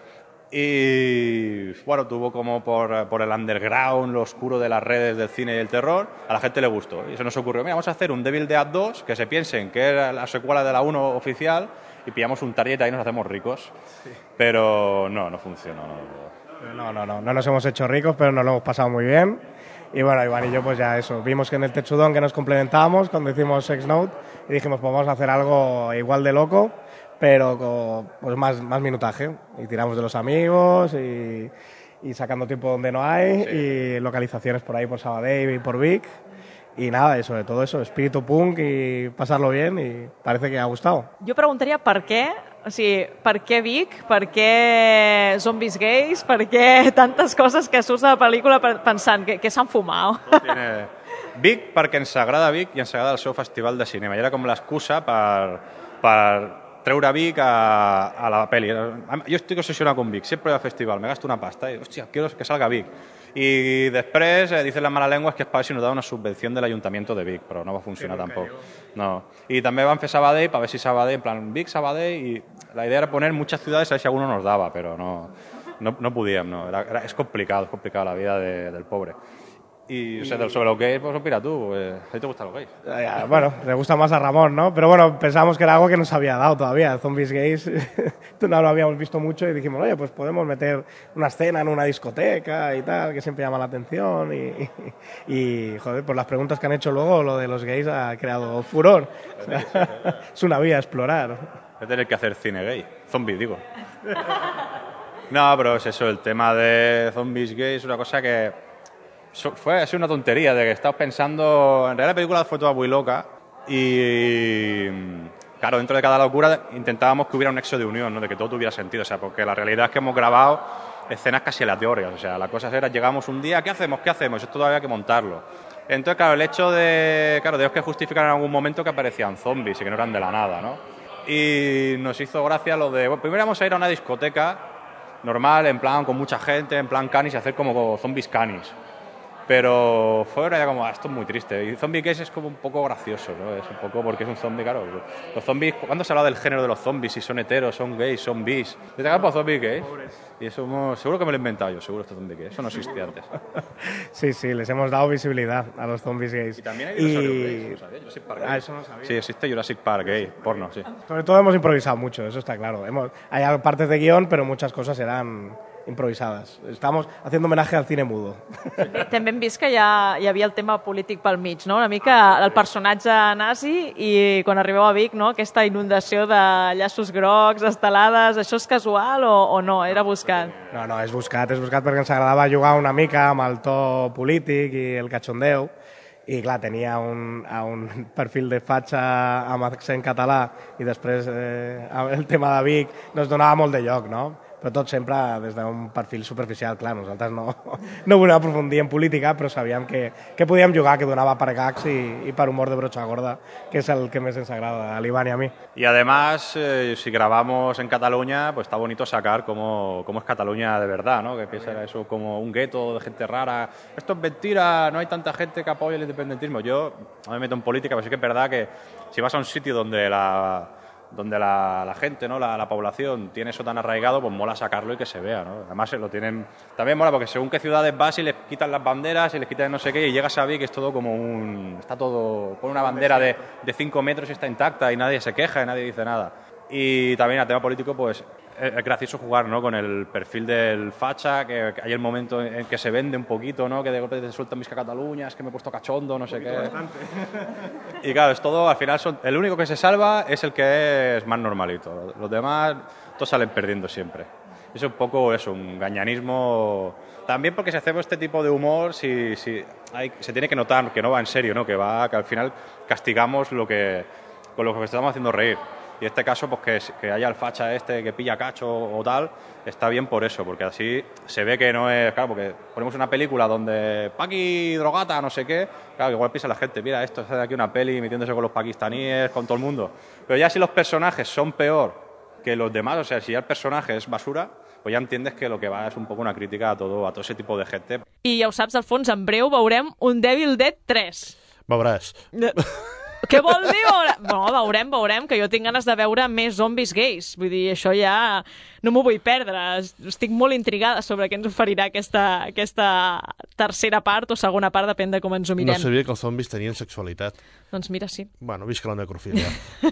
Y bueno, tuvo como por, por el underground, lo oscuro de las redes del cine y el terror, a la gente le gustó. Y eso nos ocurrió, mira, vamos a hacer un Devil Dead dos, que se piensen que era la secuela de la uno oficial, y pillamos un target y nos hacemos ricos. Sí. Pero no, no funcionó. No. no, no, no, no nos hemos hecho ricos, pero nos lo hemos pasado muy bien. Y bueno, Iván y yo pues ya eso, vimos que en el Techudón que nos complementábamos cuando hicimos Sex Note y dijimos pues vamos a hacer algo igual de loco, pero con pues más, más minutaje. Y tiramos de los amigos y, y sacando tiempo donde no hay, sí. Y localizaciones por ahí por Sabadell y por Vic. Y nada, y sobre todo eso, espíritu punk i pasar-lo bien, i parece que ha gustado. Jo preguntaria per què, o sigui, per què Vic, per què zombis gais, per què tantes coses que surts de la pel·lícula pensant que, que s'han fumat. Tiene... Vic perquè ens agrada Vic i ens agrada el seu festival de cinema, i era com l'excusa per, per treure Vic a, a la pel·li. Jo estic obsessionat con Vic, sempre voy al festival, me gasto una pasta y, hostia, quiero que salga Vic. Y después eh, dicen las malas lenguas que es para ver si nos da una subvención del Ayuntamiento de Vic, pero no va a funcionar sí, tampoco. No. Y también van a hacer Sabadell para ver si Sabadell, en plan Vic, Sabadell, y la idea era poner muchas ciudades a ver si alguno nos daba, pero no, no, no podíamos, no. Era, era, es complicado, es complicado la vida de, del pobre. Y o sea, sobre lo que es, pues opina tú, pues, ¿a ti te gusta lo que es? Bueno, le gusta más a Ramón, ¿no? Pero bueno, pensábamos que era algo que nos había dado todavía, zombies gays, no lo habíamos visto mucho y dijimos, oye, pues podemos meter una escena en una discoteca y tal, que siempre llama la atención y, y, y joder, pues las preguntas que han hecho luego, lo de los gays ha creado furor. O sea, es una vía a explorar. Voy a tener que hacer cine gay, zombies digo. No, pero es eso, el tema de zombies gays es una cosa que... Fue así una tontería, de que estabas pensando... En realidad la película fue toda muy loca y... Claro, dentro de cada locura intentábamos que hubiera un nexo de unión, ¿no? De que todo tuviera sentido, o sea, porque la realidad es que hemos grabado escenas casi aleatorias, o sea, la cosa era, llegamos un día, ¿qué hacemos? ¿Qué hacemos? Esto todavía hay que montarlo. Entonces, claro, el hecho de... Claro, tenemos que justificar en algún momento que aparecían zombies y que no eran de la nada, ¿no? Y nos hizo gracia lo de... Bueno, primero vamos a ir a una discoteca normal, en plan con mucha gente, en plan canis, y hacer como zombies canis. Pero fuera era como, ah, esto es muy triste. Y Zombie Case es como un poco gracioso, ¿no? Es un poco porque es un zombie, claro. Los zombies, ¿cuándo se habla del género de los zombies? Si son heteros, son gays, son bis. ¿Te acabas por Zombie Case? Y eso, seguro que me lo he inventado yo, seguro este Zombie Case. Eso no existía antes. Sí, sí, les hemos dado visibilidad a los zombies gays. Y también hay dinosaurios gays, ¿no sabías? Jurassic Park. Ah, eso no sabía. Sí, existe Jurassic Park gay, porno, sí. Sobre todo hemos improvisado mucho, eso está claro. Hemos, hay partes de guión, pero muchas cosas eran improvisades. Estamos haciendo homenatge al cine mudo. També hem vist que hi, ha, hi havia el tema polític pel mig, no? Una mica el personatge nazi i quan arribeu a Vic, no? Aquesta inundació de llaços grocs, estelades, això és casual o, o no? Era buscat? No, no, és buscat, és buscat perquè ens agradava jugar una mica amb el to polític i el cachondeu i clar, tenia un, un perfil de fatxa amb accent català i després eh, el tema de Vic no es donava molt de lloc, no? Però tot sempre des d'un perfil superficial, clar, nosaltres no, no volíem aprofundir en política, però sabíem que, que podíem jugar, que donava per gags i, i per humor de brocha gorda, que es el que més ens agrada a l'Ivan y a mí. Y además, eh, si grabamos en Cataluña, pues está bonito sacar cómo, cómo es Cataluña de verdad, ¿no? Que piensa eso como un gueto de gente rara. Esto es mentira, no hay tanta gente que apoya el independentismo. Yo no me meto en política, pero sí que es verdad que si vas a un sitio donde la... donde la, la gente, ¿no? la, la población tiene eso tan arraigado, pues mola sacarlo y que se vea, ¿no? Además se lo tienen... También mola porque según qué ciudades vas y les quitan las banderas y les quitan no sé qué y llegas a Vic que es todo como un... Está todo... Pone una bandera de, de cinco metros y está intacta y nadie se queja y nadie dice nada. Y también al tema político, pues es gracioso jugar, ¿no? Con el perfil del facha, que, que hay el momento en que se vende un poquito, ¿no? Que de golpe te sueltan mis Cataluña, es que me he puesto cachondo, no sé qué. Bastante. Y claro, es todo, al final, son, el único que se salva es el que es más normalito. Los demás, todos salen perdiendo siempre. Es un poco eso, un gañanismo. También porque si hacemos este tipo de humor, si, si hay, se tiene que notar que no va en serio, ¿no? Que va, que al final castigamos lo que, con lo que estamos haciendo reír. Y en este caso, pues que, que haya el facha este que pilla cacho o tal, está bien por eso, porque así se ve que no es... Claro, porque ponemos una película donde Paqui drogata, no sé qué, claro, que igual piensa la gente, mira, esto es de aquí una peli metiéndose con los pakistaníes, con todo el mundo. Pero ya si los personajes son peor que los demás, o sea, si ya el personaje es basura, pues ya entiendes que lo que va és un poco una crítica a todo, a todo ese tipo de gente. I ja ho saps, Alfons, en breu veurem un Devil Dead tres. Veuràs. Què vol dir? Veure... No, veurem, veurem, que jo tinc ganes de veure més zombis gais. Vull dir, això ja no m'ho vull perdre. Estic molt intrigada sobre què ens oferirà aquesta, aquesta tercera part o segona part, depèn de com ens ho mirem. No sabia que els zombis tenien sexualitat. Doncs mira, sí. Bueno, visca la necrofília.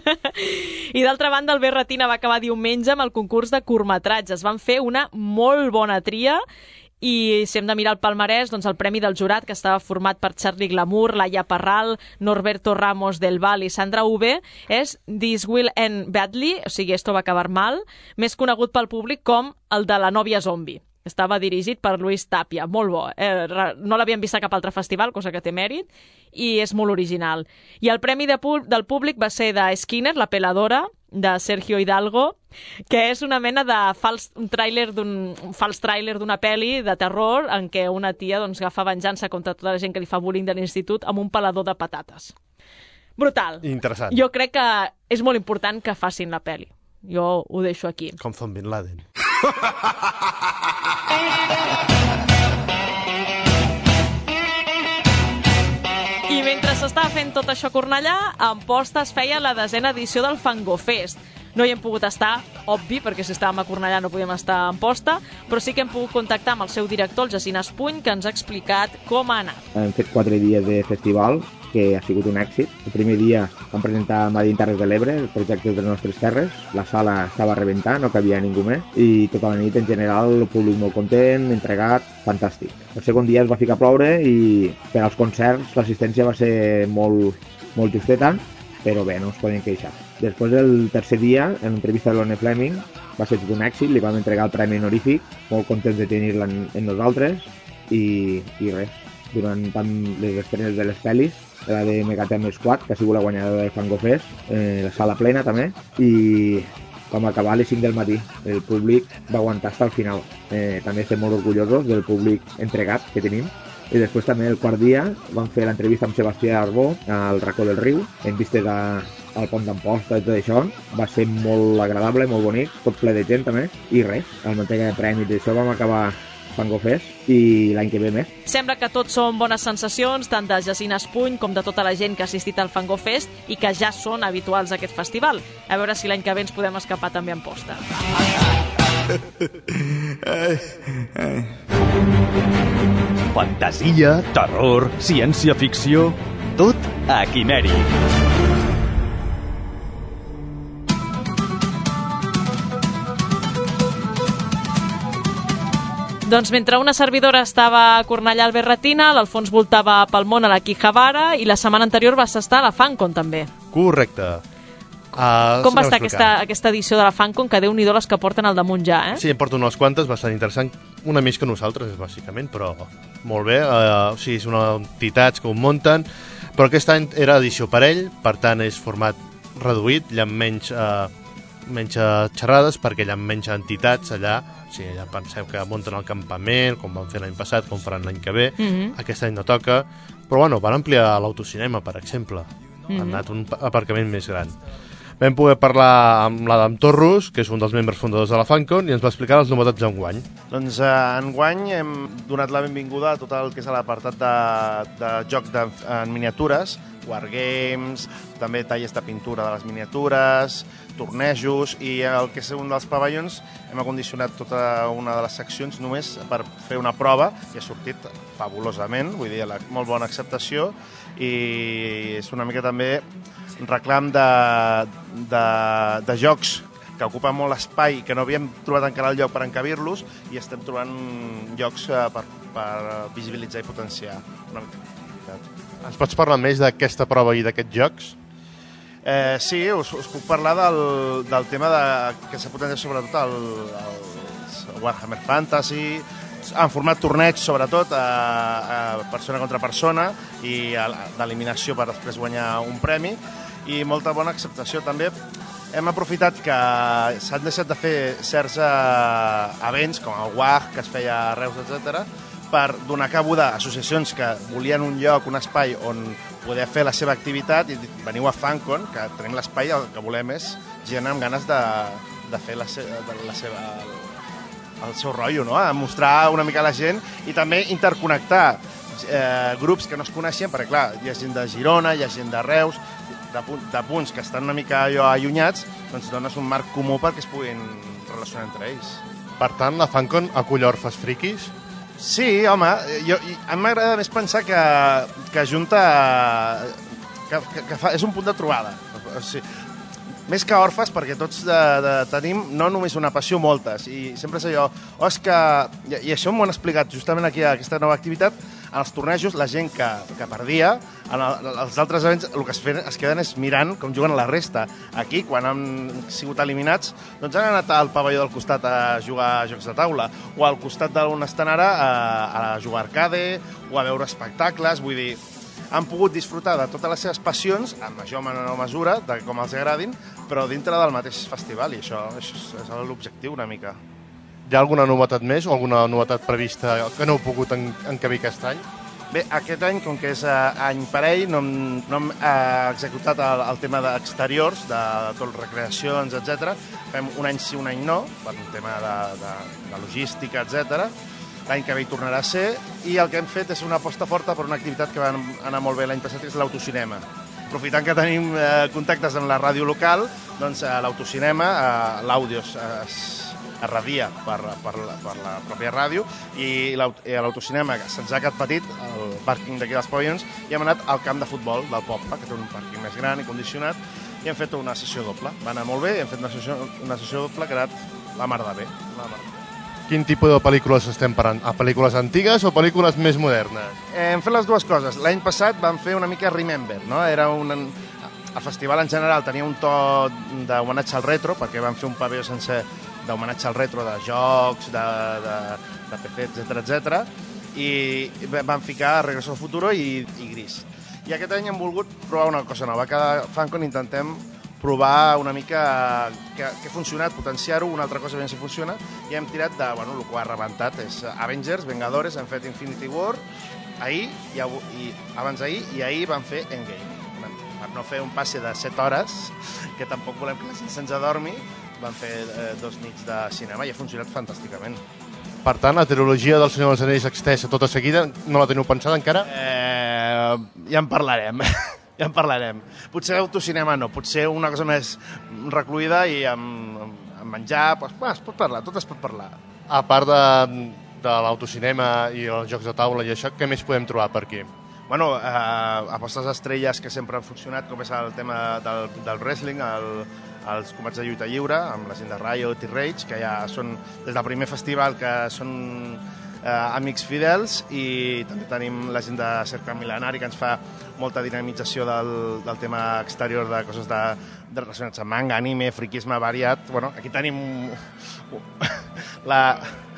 I d'altra banda, el Berretina va acabar diumenge amb el concurs de curtmetratges. Van fer una molt bona tria i si hem de mirar el palmarès, doncs el premi del jurat, que estava format per Charlie Glamour, Laia Parral, Norberto Ramos del Val i Sandra Uve, és This Will End Badly, o sigui, Esto va acabar mal, més conegut pel públic com el de La nòvia zombi. Estava dirigit per Luis Tapia, molt bo. Eh, no l'havíem vist a cap altre festival, cosa que té mèrit, i és molt original. I el premi de pu- del públic va ser de Skinner, la peladora, de Sergio Hidalgo, que és una mena de fals, un tràiler d'un un fals tràiler d'una pel·li de terror en què una tia doncs, agafa venjança contra tota la gent que li fa bullying de l'institut amb un pelador de patates. Brutal. Interessant. Jo crec que és molt important que facin la pel·li. Jo ho deixo aquí. Com Von Bin Laden. I mentre s'estava fent tot això a Cornellà, a Amposta es feia la desena edició del Fangofest. No hi hem pogut estar, obvi, perquè si estàvem a Cornellà no podíem estar a Amposta, però sí que hem pogut contactar amb el seu director, el Jacint Espuny, que ens ha explicat com ha anat. Hem fet quatre dies de festival, que ha sigut un èxit. El primer dia vam presentar Madin Terres de l'Ebre, el projecte de les nostres terres. La sala estava a rebentar, no cabia ningú més. I tota la nit, en general, el públic molt content, entregat, fantàstic. El segon dia es va ficar a ploure i per als concerts l'assistència va ser molt, molt justeta, però bé, no ens podem queixar. Després, el tercer dia, en l'entrevista de l'One Fleming, va ser tot un èxit, li vam entregar el premi honorífic, molt contents de tenir-la en, en nosaltres, i, i res, durant tant les estrenes de les pel·lis, la de Megatem Squad, que ha sigut la guanyadora de Fangofest, eh, la sala plena també, i vam acabar a les cinc del matí. El públic va aguantar fins al final. Eh, també estem molt orgullosos del públic entregat que tenim. I després també el quart dia vam fer l'entrevista amb Sebastià Arbó al racó del riu, en vistes a, al pont d'Amposta i tot això. Va ser molt agradable, molt bonic, tot ple de gent també. I res, al mantega de premis i això vam acabar Fango Fest, i l'any que ve més. Sembla que tot són bones sensacions, tant de Jacint Espuny com de tota la gent que ha assistit al Fango Fest i que ja són habituals d'aquest festival. A veure si l'any que ve ens podem escapar també en posta. Fantasia, terror, ciència-ficció, tot a Quimèric. Doncs mentre una servidora estava a Cornellà al Berretina, l'Alfons voltava pel món a la Quijabara i la setmana anterior vas estar a la FanCon també. Correcte. Uh, Com va estar aquesta, aquesta edició de la FanCon, que Déu-n'hi-do les que porten al damunt ja, eh? Sí, em porto unes quantes, bastant interessant, una més que nosaltres, bàsicament, però molt bé. Uh, o sigui, són entitats que ho munten, però aquest any era edició per ell, per tant és format reduït, hi ha menys, uh, menys xerrades perquè hi ha menys entitats allà. O sigui, ja penseu que munten el campament, com van fer l'any passat, com faran l'any que ve. Mm-hmm. Aquest any no toca, però bueno, van ampliar l'autocinema, per exemple. Mm-hmm. Han anat un aparcament més gran. Vam poder parlar amb l'Adam Torros, que és un dels membres fundadors de la FanCon, i ens va explicar les novetats d'enguany. Doncs eh, enguany hem donat la benvinguda a tot el que és l'apartat de, de joc de, en miniatures, wargames, també tallers de pintura de les miniatures, tornejos, i el que és un dels pavellons hem acondicionat tota una de les seccions només per fer una prova i ha sortit fabulosament, vull dir, la, molt bona acceptació, i és una mica també reclam de, de, de jocs que ocupen molt espai i que no havíem trobat encara el lloc per encabir-los, i estem trobant llocs per, per visibilitzar i potenciar una mica. Ens pots parlar més d'aquesta prova i d'aquests jocs? Eh, sí, us, us puc parlar del, del tema de, que s'ha potenciat sobretot el, el Warhammer Fantasy, en format torneig sobretot, a, a persona contra persona, i d'eliminació per després guanyar un premi, i molta bona acceptació també. Hem aprofitat que s'han deixat de fer certs eh, events com el W A G que es feia a Reus, etcètera, per donar cabuda a associacions que volien un lloc, un espai on poder fer la seva activitat, i veniu a FanCon, que tenim l'espai, el que volem és gent amb ganes de, de fer la, se, de la seva, el, el seu rotllo, no? A mostrar una mica a la gent i també interconnectar eh, grups que no es coneixien, perquè clar, hi ha gent de Girona, hi ha gent de Reus, de, de punts que estan una mica allò allunyats, doncs dones un marc comú perquè es puguin relacionar entre ells. Per tant, la FanCon acull orfes friquis? Sí, home, jo, a mi m'agrada més pensar que, que junta... Que, que, que fa, és un punt de trobada. O sigui, més que orfes, perquè tots de, de, tenim no només una passió, moltes. I sempre és allò... Oh, és que... I, I això m'ho han explicat justament aquí a aquesta nova activitat. En els tornejos, la gent que, que perdia, en el, els altres events, el que es,fen, es queden és mirant com juguen la resta. Aquí, quan han sigut eliminats, doncs han anat al pavelló del costat a jugar a jocs de taula, o al costat d'on estan ara a, a jugar arcade, o a veure espectacles. Vull dir, han pogut disfrutar de totes les seves passions, en major o menor mesura, de com els agradin, però dintre del mateix festival, i això, això és l'objectiu una mica. Hi ha alguna novetat més o alguna novetat prevista que no heu pogut en, encabir aquest any? Bé, aquest any, com que és uh, any parell, no hem, no hem uh, executat el, el tema d'exteriors, de, de tot recreacions, etcètera. Fem un any sí, un any no, per un tema de, de, de logística, etcètera. L'any que ve hi tornarà a ser, i el que hem fet és una aposta forta per una activitat que va anar molt bé l'any passat, que és l'autocinema. Aprofitant que tenim uh, contactes amb la ràdio local, doncs uh, l'autocinema, uh, l'àudio es, es es radia per, per, la, per la pròpia ràdio, i l'autocinema se'ns ha quedat petit, el pàrquing d'aquí dels pavellons, i hem anat al camp de futbol del poble, que té un pàrquing més gran i condicionat, i hem fet una sessió doble. Va anar molt bé, hem fet una sessió, una sessió doble que ha anat la mar de bé. La mar. Quin tipus de pel·lícules estem parlant? A pel·lícules antigues o pel·lícules més modernes? Eh, hem fet les dues coses. L'any passat vam fer una mica Remember, no? Era un... El festival en general tenia un to d'homenatge al retro, perquè vam fer un pavelló sencer d'homenatge al retro, de jocs, de, de, de P C, etcètera, etcètera, i vam ficar Regreso al Futuro i, i Gris. I aquest any hem volgut provar una cosa nova. Cada FanCon intentem provar una mica què ha funcionat, potenciar-ho, una altra cosa ben si funciona, i hem tirat de, bueno, el que ha rebentat és Avengers, Vengadores, hem fet Infinity War, ahir, i, i abans ahir, i ahir vam fer Endgame. Per no fer un passe de set hores, que tampoc volem que la gent se'ns adormi, vam fer eh, dos nits de cinema i ha funcionat fantàsticament. Per tant, la trilogia del Senyor dels Anells extensa tota seguida, no la teniu pensada encara? Eh, ja en parlarem, ja en parlarem. Potser autocinema no, potser una cosa més recluïda i amb, amb menjar, doncs, bah, es pot parlar, tot es pot parlar. A part de, de l'autocinema i els jocs de taula i això, què més podem trobar per aquí? Bueno, eh, apostes estrelles que sempre han funcionat, com és el tema del, del wrestling, el, els combats de lluita lliure, amb la gent de Riot i Rage, que ja són des del primer festival que són eh, amics fidels, i també tenim la gent de Cercle Mil·lenari, que ens fa molta dinamització del, del tema exterior de coses de, de relacionats amb manga, anime, friquisme variat. Bueno, aquí tenim la...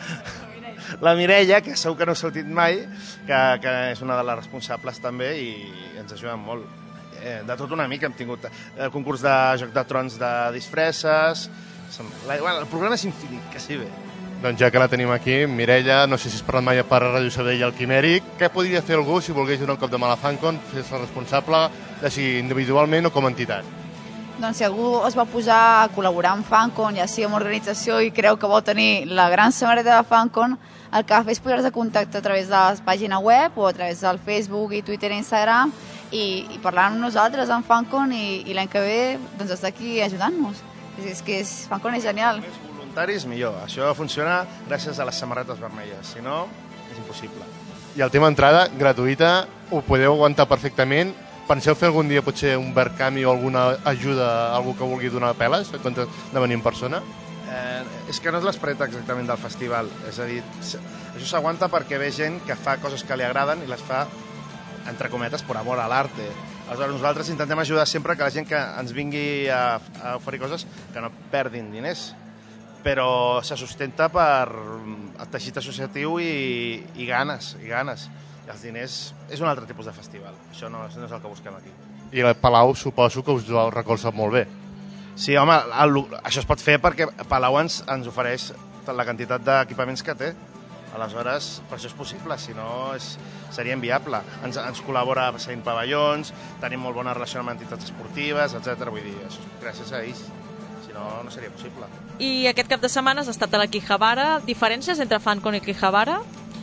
La Mireia, que segur que no ha sortit mai, que, que és una de les responsables també i ens ajuden molt. Eh, de tot una mica hem tingut el concurs de Joc de Trons de disfresses. La, bueno, el programa és infinit, que sí bé. Doncs ja que la tenim aquí, Mireia, no sé si has parlat mai per Ràdio Sabadell i el Quimèric, què podria fer algú si volgués donar un cop de mà a la FanCon, fer-se responsable, ja sigui individualment o com a entitat? Doncs si algú es va posar a col·laborar amb FanCon, ja sigui amb organització i creu que vol tenir la gran samarreta de FanCon, el que va fer és posar-se en contacte a través de la pàgina web o a través del Facebook i Twitter i Instagram i, i parlar amb nosaltres en FanCon i, i l'any que ve doncs, estar aquí ajudant-nos. És, és que és, FanCon és genial. Més voluntaris, millor. Això funciona gràcies a les samarretes vermelles. Si no, és impossible. I el tema entrada, gratuïta, ho podeu aguantar perfectament. Penseu fer algun dia potser un Verkami o alguna ajuda a algú que vulgui donar peles en comptes de venir en persona? Eh, és que no és l'esperit exactament del festival. És a dir, això s'aguanta perquè ve gent que fa coses que li agraden i les fa, entre cometes, per amor a l'arte. Aleshores, nosaltres intentem ajudar sempre que la gent que ens vingui a, a oferir coses que no perdin diners, però se sustenta per el teixit associatiu i, i ganes, i ganes. I els diners és un altre tipus de festival. Això no, no és el que busquem aquí. I el Palau suposo que us ho recolza molt bé. Sí, home, el, això es pot fer perquè Palau ens, ens ofereix la quantitat d'equipaments que té. Aleshores, per això és possible, si no és, seria inviable. Ens, ens col·labora seguint pavellons, tenim molt bona relació amb entitats esportives, etcètera. Vull dir, això és gràcies a ells. Si no, no seria possible. I aquest cap de setmana has estat a la Quijabara. Diferències entre FanCon i Quijabara?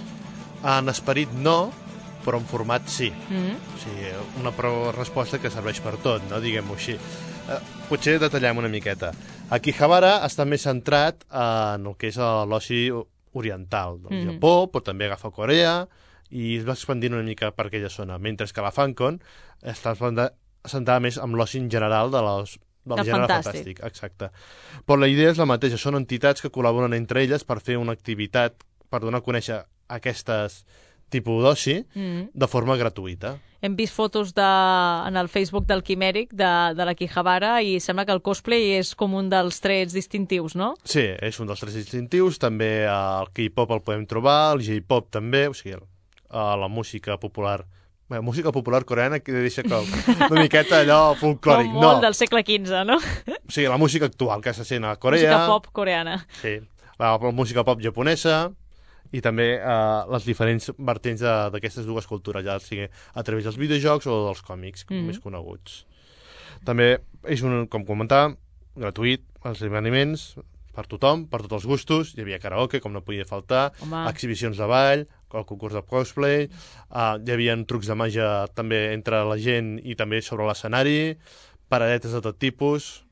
En esperit no, però en format sí. Mm-hmm. O sigui, una resposta que serveix per tot, no? Diguem-ho així. Eh, potser detallem una miqueta. A Quijabara està més centrat en el que és l'oci oriental del mm-hmm. Japó, però també agafa Corea i es va expandint una mica per aquella zona, mentre que la FanCon està centrada més en l'oci en general de los, del el gènere fantàstic. fantàstic. Exacte. Però la idea és la mateixa, són entitats que col·laboren entre elles per fer una activitat, per donar a conèixer aquestes tipus d'oci mm. de forma gratuïta. Hem vist fotos de, en el Facebook del Quimèric de, de la Quijabara i sembla que el cosplay és com un dels trets distintius, no? Sí, és un dels trets distintius. També el K-pop el podem trobar, el J-pop també, o sigui, la música popular Bé, música popular coreana que deixa com una miqueta allò folclòric. Com molt no. del segle quinze, no? O sigui, la música actual que se sent a Corea. Música pop coreana. Sí, la, la música pop japonesa i també eh, les diferents vertents d'aquestes dues cultures, ja sigui a través dels videojocs o dels còmics mm. més coneguts. També és un, com comentàvem, gratuït, els esdeveniments per tothom, per tots els gustos. Hi havia karaoke, com no podia faltar, Home. exhibicions de ball, el concurs de cosplay, uh, hi havia trucs de màgia també entre la gent i també sobre l'escenari, paradetes de tot tipus,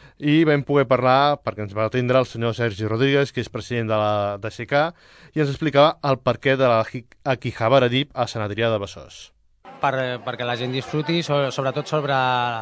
i vam poder parlar, perquè ens va atendre el senyor Sergi Rodríguez, que és president de la D S K, i ens explicava el perquè de la Akihabara Deep a Sant Adrià de Besòs. Per, perquè la gent disfruti, so, sobretot sobre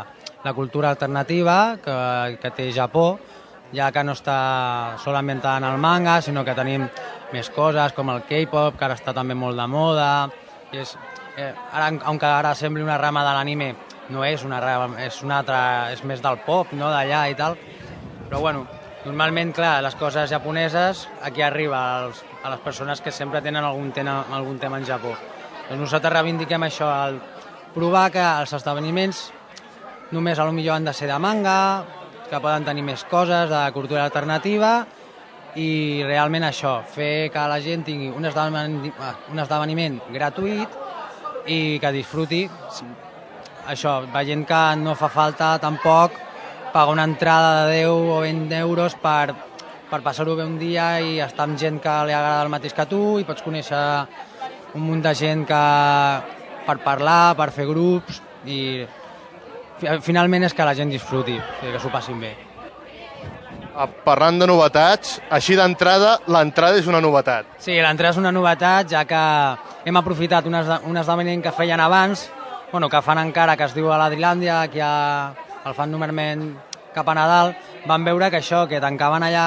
la cultura alternativa que, que té Japó, ja que no està sol ambientada en el manga, sinó que tenim més coses com el K-pop, que ara està també molt de moda. I és, eh, ara, aunque ara sembli una rama de l'anime, no és una rama, és una altra, és més del pop, no?, d'allà i tal. Però bueno, normalment, clar, les coses japoneses aquí arriba als, a les persones que sempre tenen algun tema, algun tema en Japó. Doncs nosaltres reivindiquem això, el provar que els esdeveniments només a lo millor han de ser de manga, que poden tenir més coses de cultura alternativa i realment això, fer que la gent tingui un esdeveniment, un esdeveniment gratuït i que disfruti. Això, veient que no fa falta tampoc pagar una entrada de deu o vint euros per, per passar-ho bé un dia i estar amb gent que li agrada el mateix que tu, i pots conèixer un munt de gent que per parlar, per fer grups, i finalment és que la gent disfruti, que s'ho passin bé. Parlant de novetats, així d'entrada, l'entrada és una novetat. Sí, l'entrada és una novetat, ja que hem aprofitat un, esde un esdeveniment que feien abans, bueno, que fan encara, que es diu a l'Adrilàndia, que ja el fan normalment cap a Nadal. Van veure que això, que tancaven allà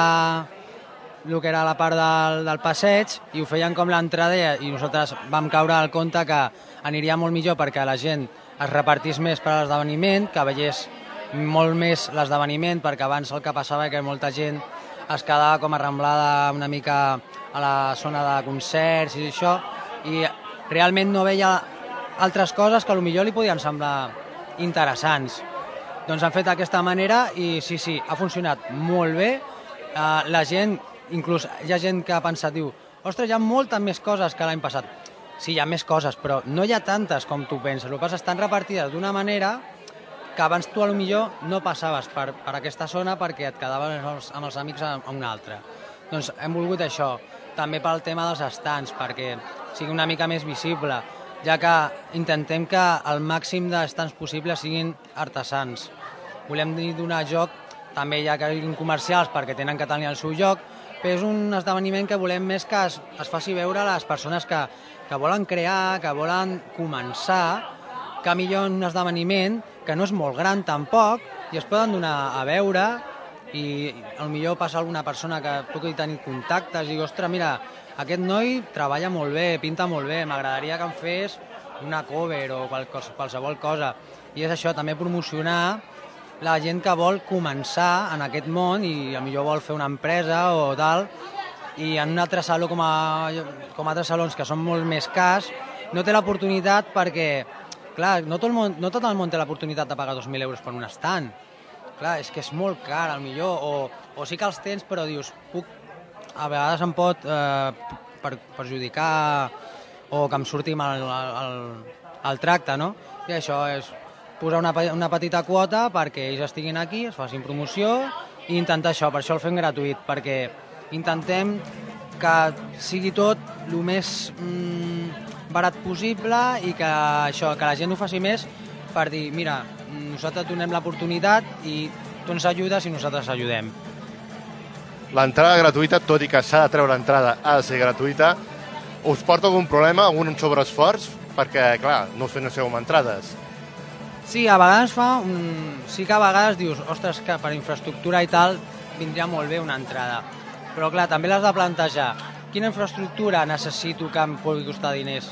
el que era la part del, del passeig, i ho feien com l'entrada, i nosaltres vam caure al compte que aniria molt millor perquè la gent es repartís més per a l'esdeveniment, que veiés molt més l'esdeveniment, perquè abans el que passava que molta gent es quedava com arramblada una mica a la zona de concerts i això, i realment no veia altres coses que potser li podien semblar interessants. Doncs han fet d'aquesta manera i sí, sí, ha funcionat molt bé. Uh, la gent, inclús hi ha gent que ha pensat, diu, ostres, hi ha moltes més coses que l'any passat. Sí, hi ha més coses, però no hi ha tantes com tu penses. El que passa és que estan repartides d'una manera que abans tu potser no passaves per, per aquesta zona perquè et quedaves amb els, amb els amics a, a una altra. Doncs hem volgut això, també pel tema dels estants, perquè sigui una mica més visible, ja que intentem que el màxim d'estants possibles siguin artesans. Volem donar joc, també ja que siguin comercials perquè tenen que tenir el seu lloc, però és un esdeveniment que volem més que es, es faci veure a les persones que, que volen crear, que volen començar, que millor un esdeveniment que no és molt gran tampoc, i es poden donar a veure, i potser passa alguna persona que pugui tenir contactes i digui, ostres, mira, aquest noi treballa molt bé, pinta molt bé, m'agradaria que em fes una cover o qualsevol cosa. I és això, també promocionar la gent que vol començar en aquest món i potser vol fer una empresa o tal, i en un altre saló com, a, com altres salons que són molt més cars, no té l'oportunitat perquè clar, no tot, el món, no tot el món té l'oportunitat de pagar dos mil euros per un estant. Clar, és que és molt car, al millor, o, o sí que els tens, però dius, puc, a vegades em pot eh, per, perjudicar o que em surti mal el, el, el tracte, no? I això és posar una, una petita quota perquè ells estiguin aquí, es facin promoció i intentar això, per això el fem gratuït, perquè intentem que sigui tot el més Mm, barat possible i que això, que la gent ho faci més per dir, mira, nosaltres donem l'oportunitat i tu ens ajudes i nosaltres ajudem. L'entrada gratuïta, tot i que s'ha de treure l'entrada, ha de ser gratuïta. Us porta algun problema, algun sobreesforç? Perquè, clar, no us feu amb entrades. Sí, a vegades fa un... sí que a vegades dius, ostres, que per infraestructura i tal vindria molt bé una entrada. Però, clar, també l'has de plantejar. Quina infraestructura necessito que em pugui costar diners?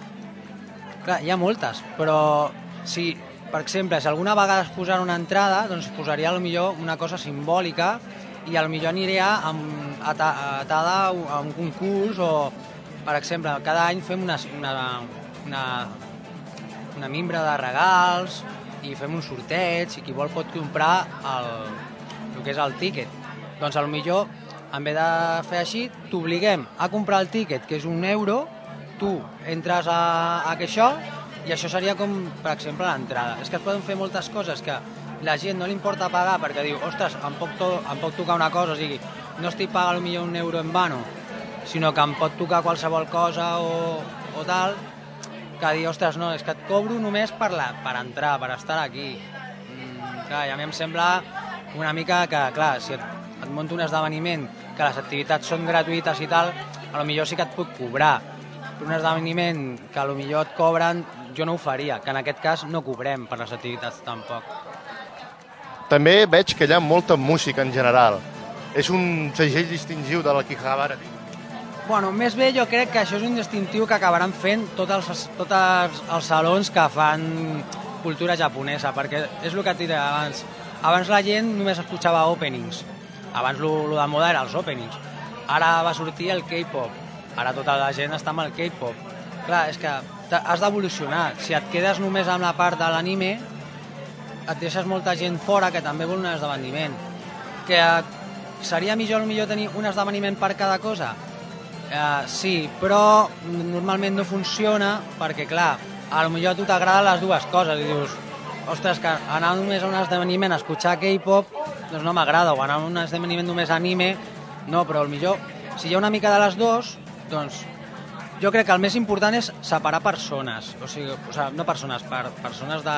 Clar, hi ha moltes, però si, per exemple, si alguna vegada es posara una entrada, doncs posaria potser una cosa simbòlica i potser aniria amb, atada a un concurs o, per exemple, cada any fem una, una, una, una mimbra de regals i fem un sorteig i qui vol pot comprar el, el que és el tíquet. Doncs potser en vez de fer així, t'obliguem a comprar el tíquet, que és un euro, tu entres a, a això, i això seria com, per exemple, l'entrada. És que es poden fer moltes coses que la gent no li importa pagar perquè diu, ostres, em pot, to em pot tocar una cosa, o sigui, no estic pagant potser un euro en vano, sinó que em pot tocar qualsevol cosa o, o tal, que dir, ostres, no, és que et cobro només per, la, per entrar, per estar aquí. Mm, clar, i a mi em sembla una mica que, clar, si et, et monto un esdeveniment que les activitats són gratuïtes i tal, a lo millor sí que et puc cobrar. Per un esdeveniment que a lo millor et cobren, jo no ho faria, que en aquest cas no cobrem per les activitats tampoc. També veig que hi ha molta música en general. És un segell distintiu de l'Akihabara. Bueno, més bé jo crec que això és un distintiu que acabaran fent tots els, tots els salons que fan cultura japonesa, perquè és el que et diré abans. Abans la gent només escoltava openings. Abans el de moda era els openings. Ara va sortir el K-pop. Ara tota la gent està amb el K-pop. Clar, és que has d'evolucionar. Si et quedes només amb la part de l'anime, et deixes molta gent fora que també vol un esdeveniment. Que seria millor, millor tenir un esdeveniment per cada cosa? Eh, sí, però normalment no funciona perquè, clar, a lo millor a tu t'agraden les dues coses i dius, ostres, que anar només a un esdeveniment a escoltar K-pop doncs no m'agrada, o anar a un esdeveniment només anime No, però millor, si hi ha una mica de les dues, doncs jo crec que el més important és separar persones, o sigui, o sigui no persones, per, persones de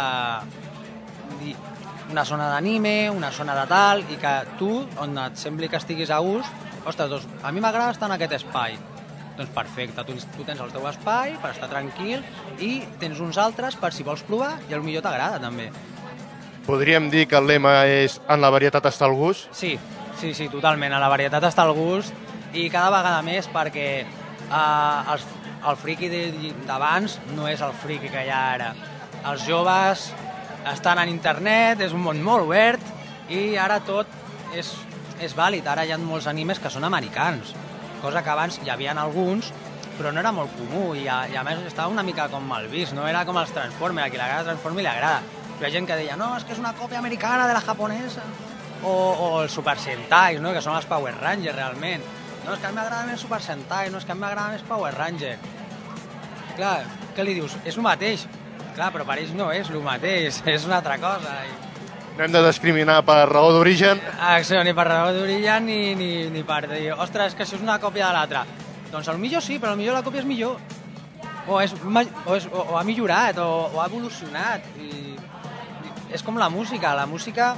una zona d'anime, una zona de tal, i que tu, on et sembli que estiguis a gust, ostres, doncs a mi m'agrada estar en aquest espai. Doncs perfecte, tu, tu tens el teu espai per estar tranquil i tens uns altres per si vols provar i potser t'agrada també. Podríem dir que el lema és en la varietat està el gust? Sí, sí, sí, totalment, en la varietat està el gust i cada vegada més perquè eh, el, el friqui d'abans no és el friqui que hi ha ara. Els joves estan en internet, és un món molt obert i ara tot és, és vàlid. Ara hi ha molts animes que són americans, cosa que abans hi havia alguns, però no era molt comú i a, i a més estava una mica com mal vist, no era com els Transformers, a qui l'agrada Transformers li agrada. Hi ha gent que deia, no, és que és una còpia americana de la japonesa, o, o els Super Sentai, no? Que són els Power Rangers realment. No, és que a mi m'agrada més Super Sentai, no, és que a mi m'agrada més Power Ranger. Clar, què li dius? És el mateix. Clar, però per ells no és el mateix, és una altra cosa. No hem de discriminar per raó d'origen? Això, ni per raó d'origen ni, ni, ni per dir, ostres, és que això és una còpia de l'altra. Doncs el millor sí, però el millor la còpia és millor. O, és, o, és, o, o ha millorat, o, o ha evolucionat. I, i és com la música. La música,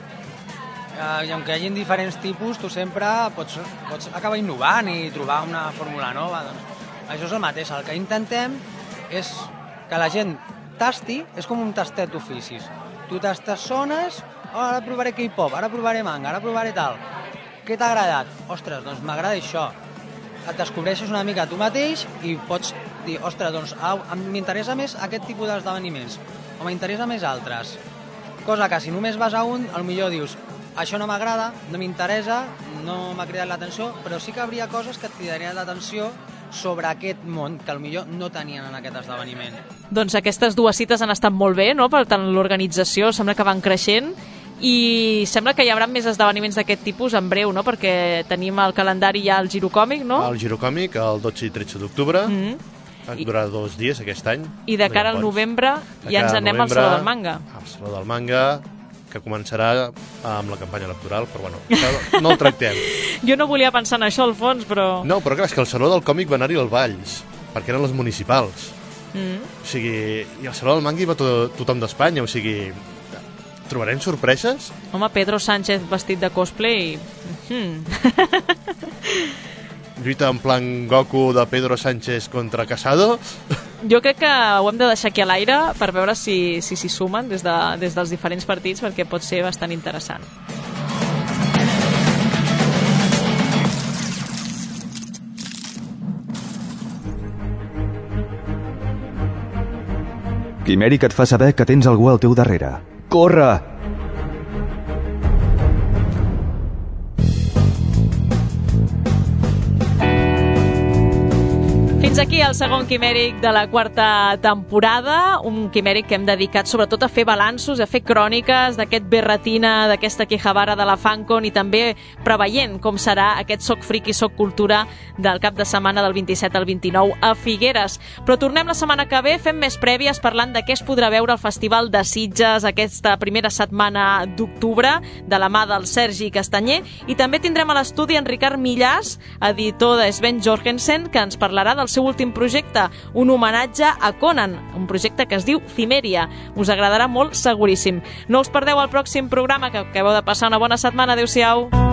eh, i aunque hi hagi diferents tipus, tu sempre pots, pots acabar innovant i trobar una fórmula nova. Doncs, això és el mateix. El que intentem és que la gent tasti, és com un tastet d'oficis. Tu tastes zones, oh, ara provaré K-pop, ara provaré manga, ara provaré tal. Què t'ha agradat? Ostres, doncs m'agrada això. Et descobreixes una mica tu mateix i pots dir, ostres, doncs m'interessa més aquest tipus d'esdeveniments o m'interessa més altres. Cosa que si només vas a un, potser dius, això no m'agrada, no m'interessa, no m'ha cridat l'atenció, però sí que hi hauria coses que et cridarien l'atenció sobre aquest món que potser no tenien en aquest esdeveniment. Doncs aquestes dues cites han estat molt bé, no? Per tant, l'organització sembla que van creixent i sembla que hi haurà més esdeveniments d'aquest tipus en breu, no? Perquè tenim al calendari ja el Girocòmic, no? El Girocòmic, el dotze i tretze d'octubre. Mm-hmm. Durarà dos dies aquest any. I de cara al novembre ja ens anem al Saló del Manga. Al Saló del Manga, que començarà amb la campanya electoral, però bueno, no el tractem. Jo no volia pensar en això al fons, però... No, però clar, és que el Saló del Còmic va anar-hi al Valls, perquè eren les municipals. Mm. O sigui, i al Saló del Manga hi va to tothom d'Espanya, o sigui, trobarem sorpreses? Home, Pedro Sánchez vestit de cosplay... Mm. Lluita en plan Goku de Pedro Sánchez contra Casado. Jo crec que ho hem de deixar aquí a l'aire per veure si s'hi si, si sumen des, de, des dels diferents partits, perquè pot ser bastant interessant. Quimèric et fa saber que tens algú al teu darrere. Corre! Fins aquí el segon Quimèric de la quarta temporada, un Quimèric que hem dedicat sobretot a fer balanços, a fer cròniques d'aquest Berretina, d'aquesta Quijabara de la Fancon i també preveient com serà aquest Soc Friki, Soc Cultura del cap de setmana del vint-i-set al vint-i-nou a Figueres. Però tornem la setmana que ve, fem més prèvies parlant de què es podrà veure al Festival de Sitges aquesta primera setmana d'octubre de la mà del Sergi Castanyer i també tindrem a l'estudi en Ricard Millàs, editor de Sven Jorgensen, que ens parlarà del seu últim projecte, un homenatge a Conan, un projecte que es diu Cimèria. Us agradarà molt, seguríssim. No us perdeu el pròxim programa, que acabeu de passar una bona setmana. Adéu-siau.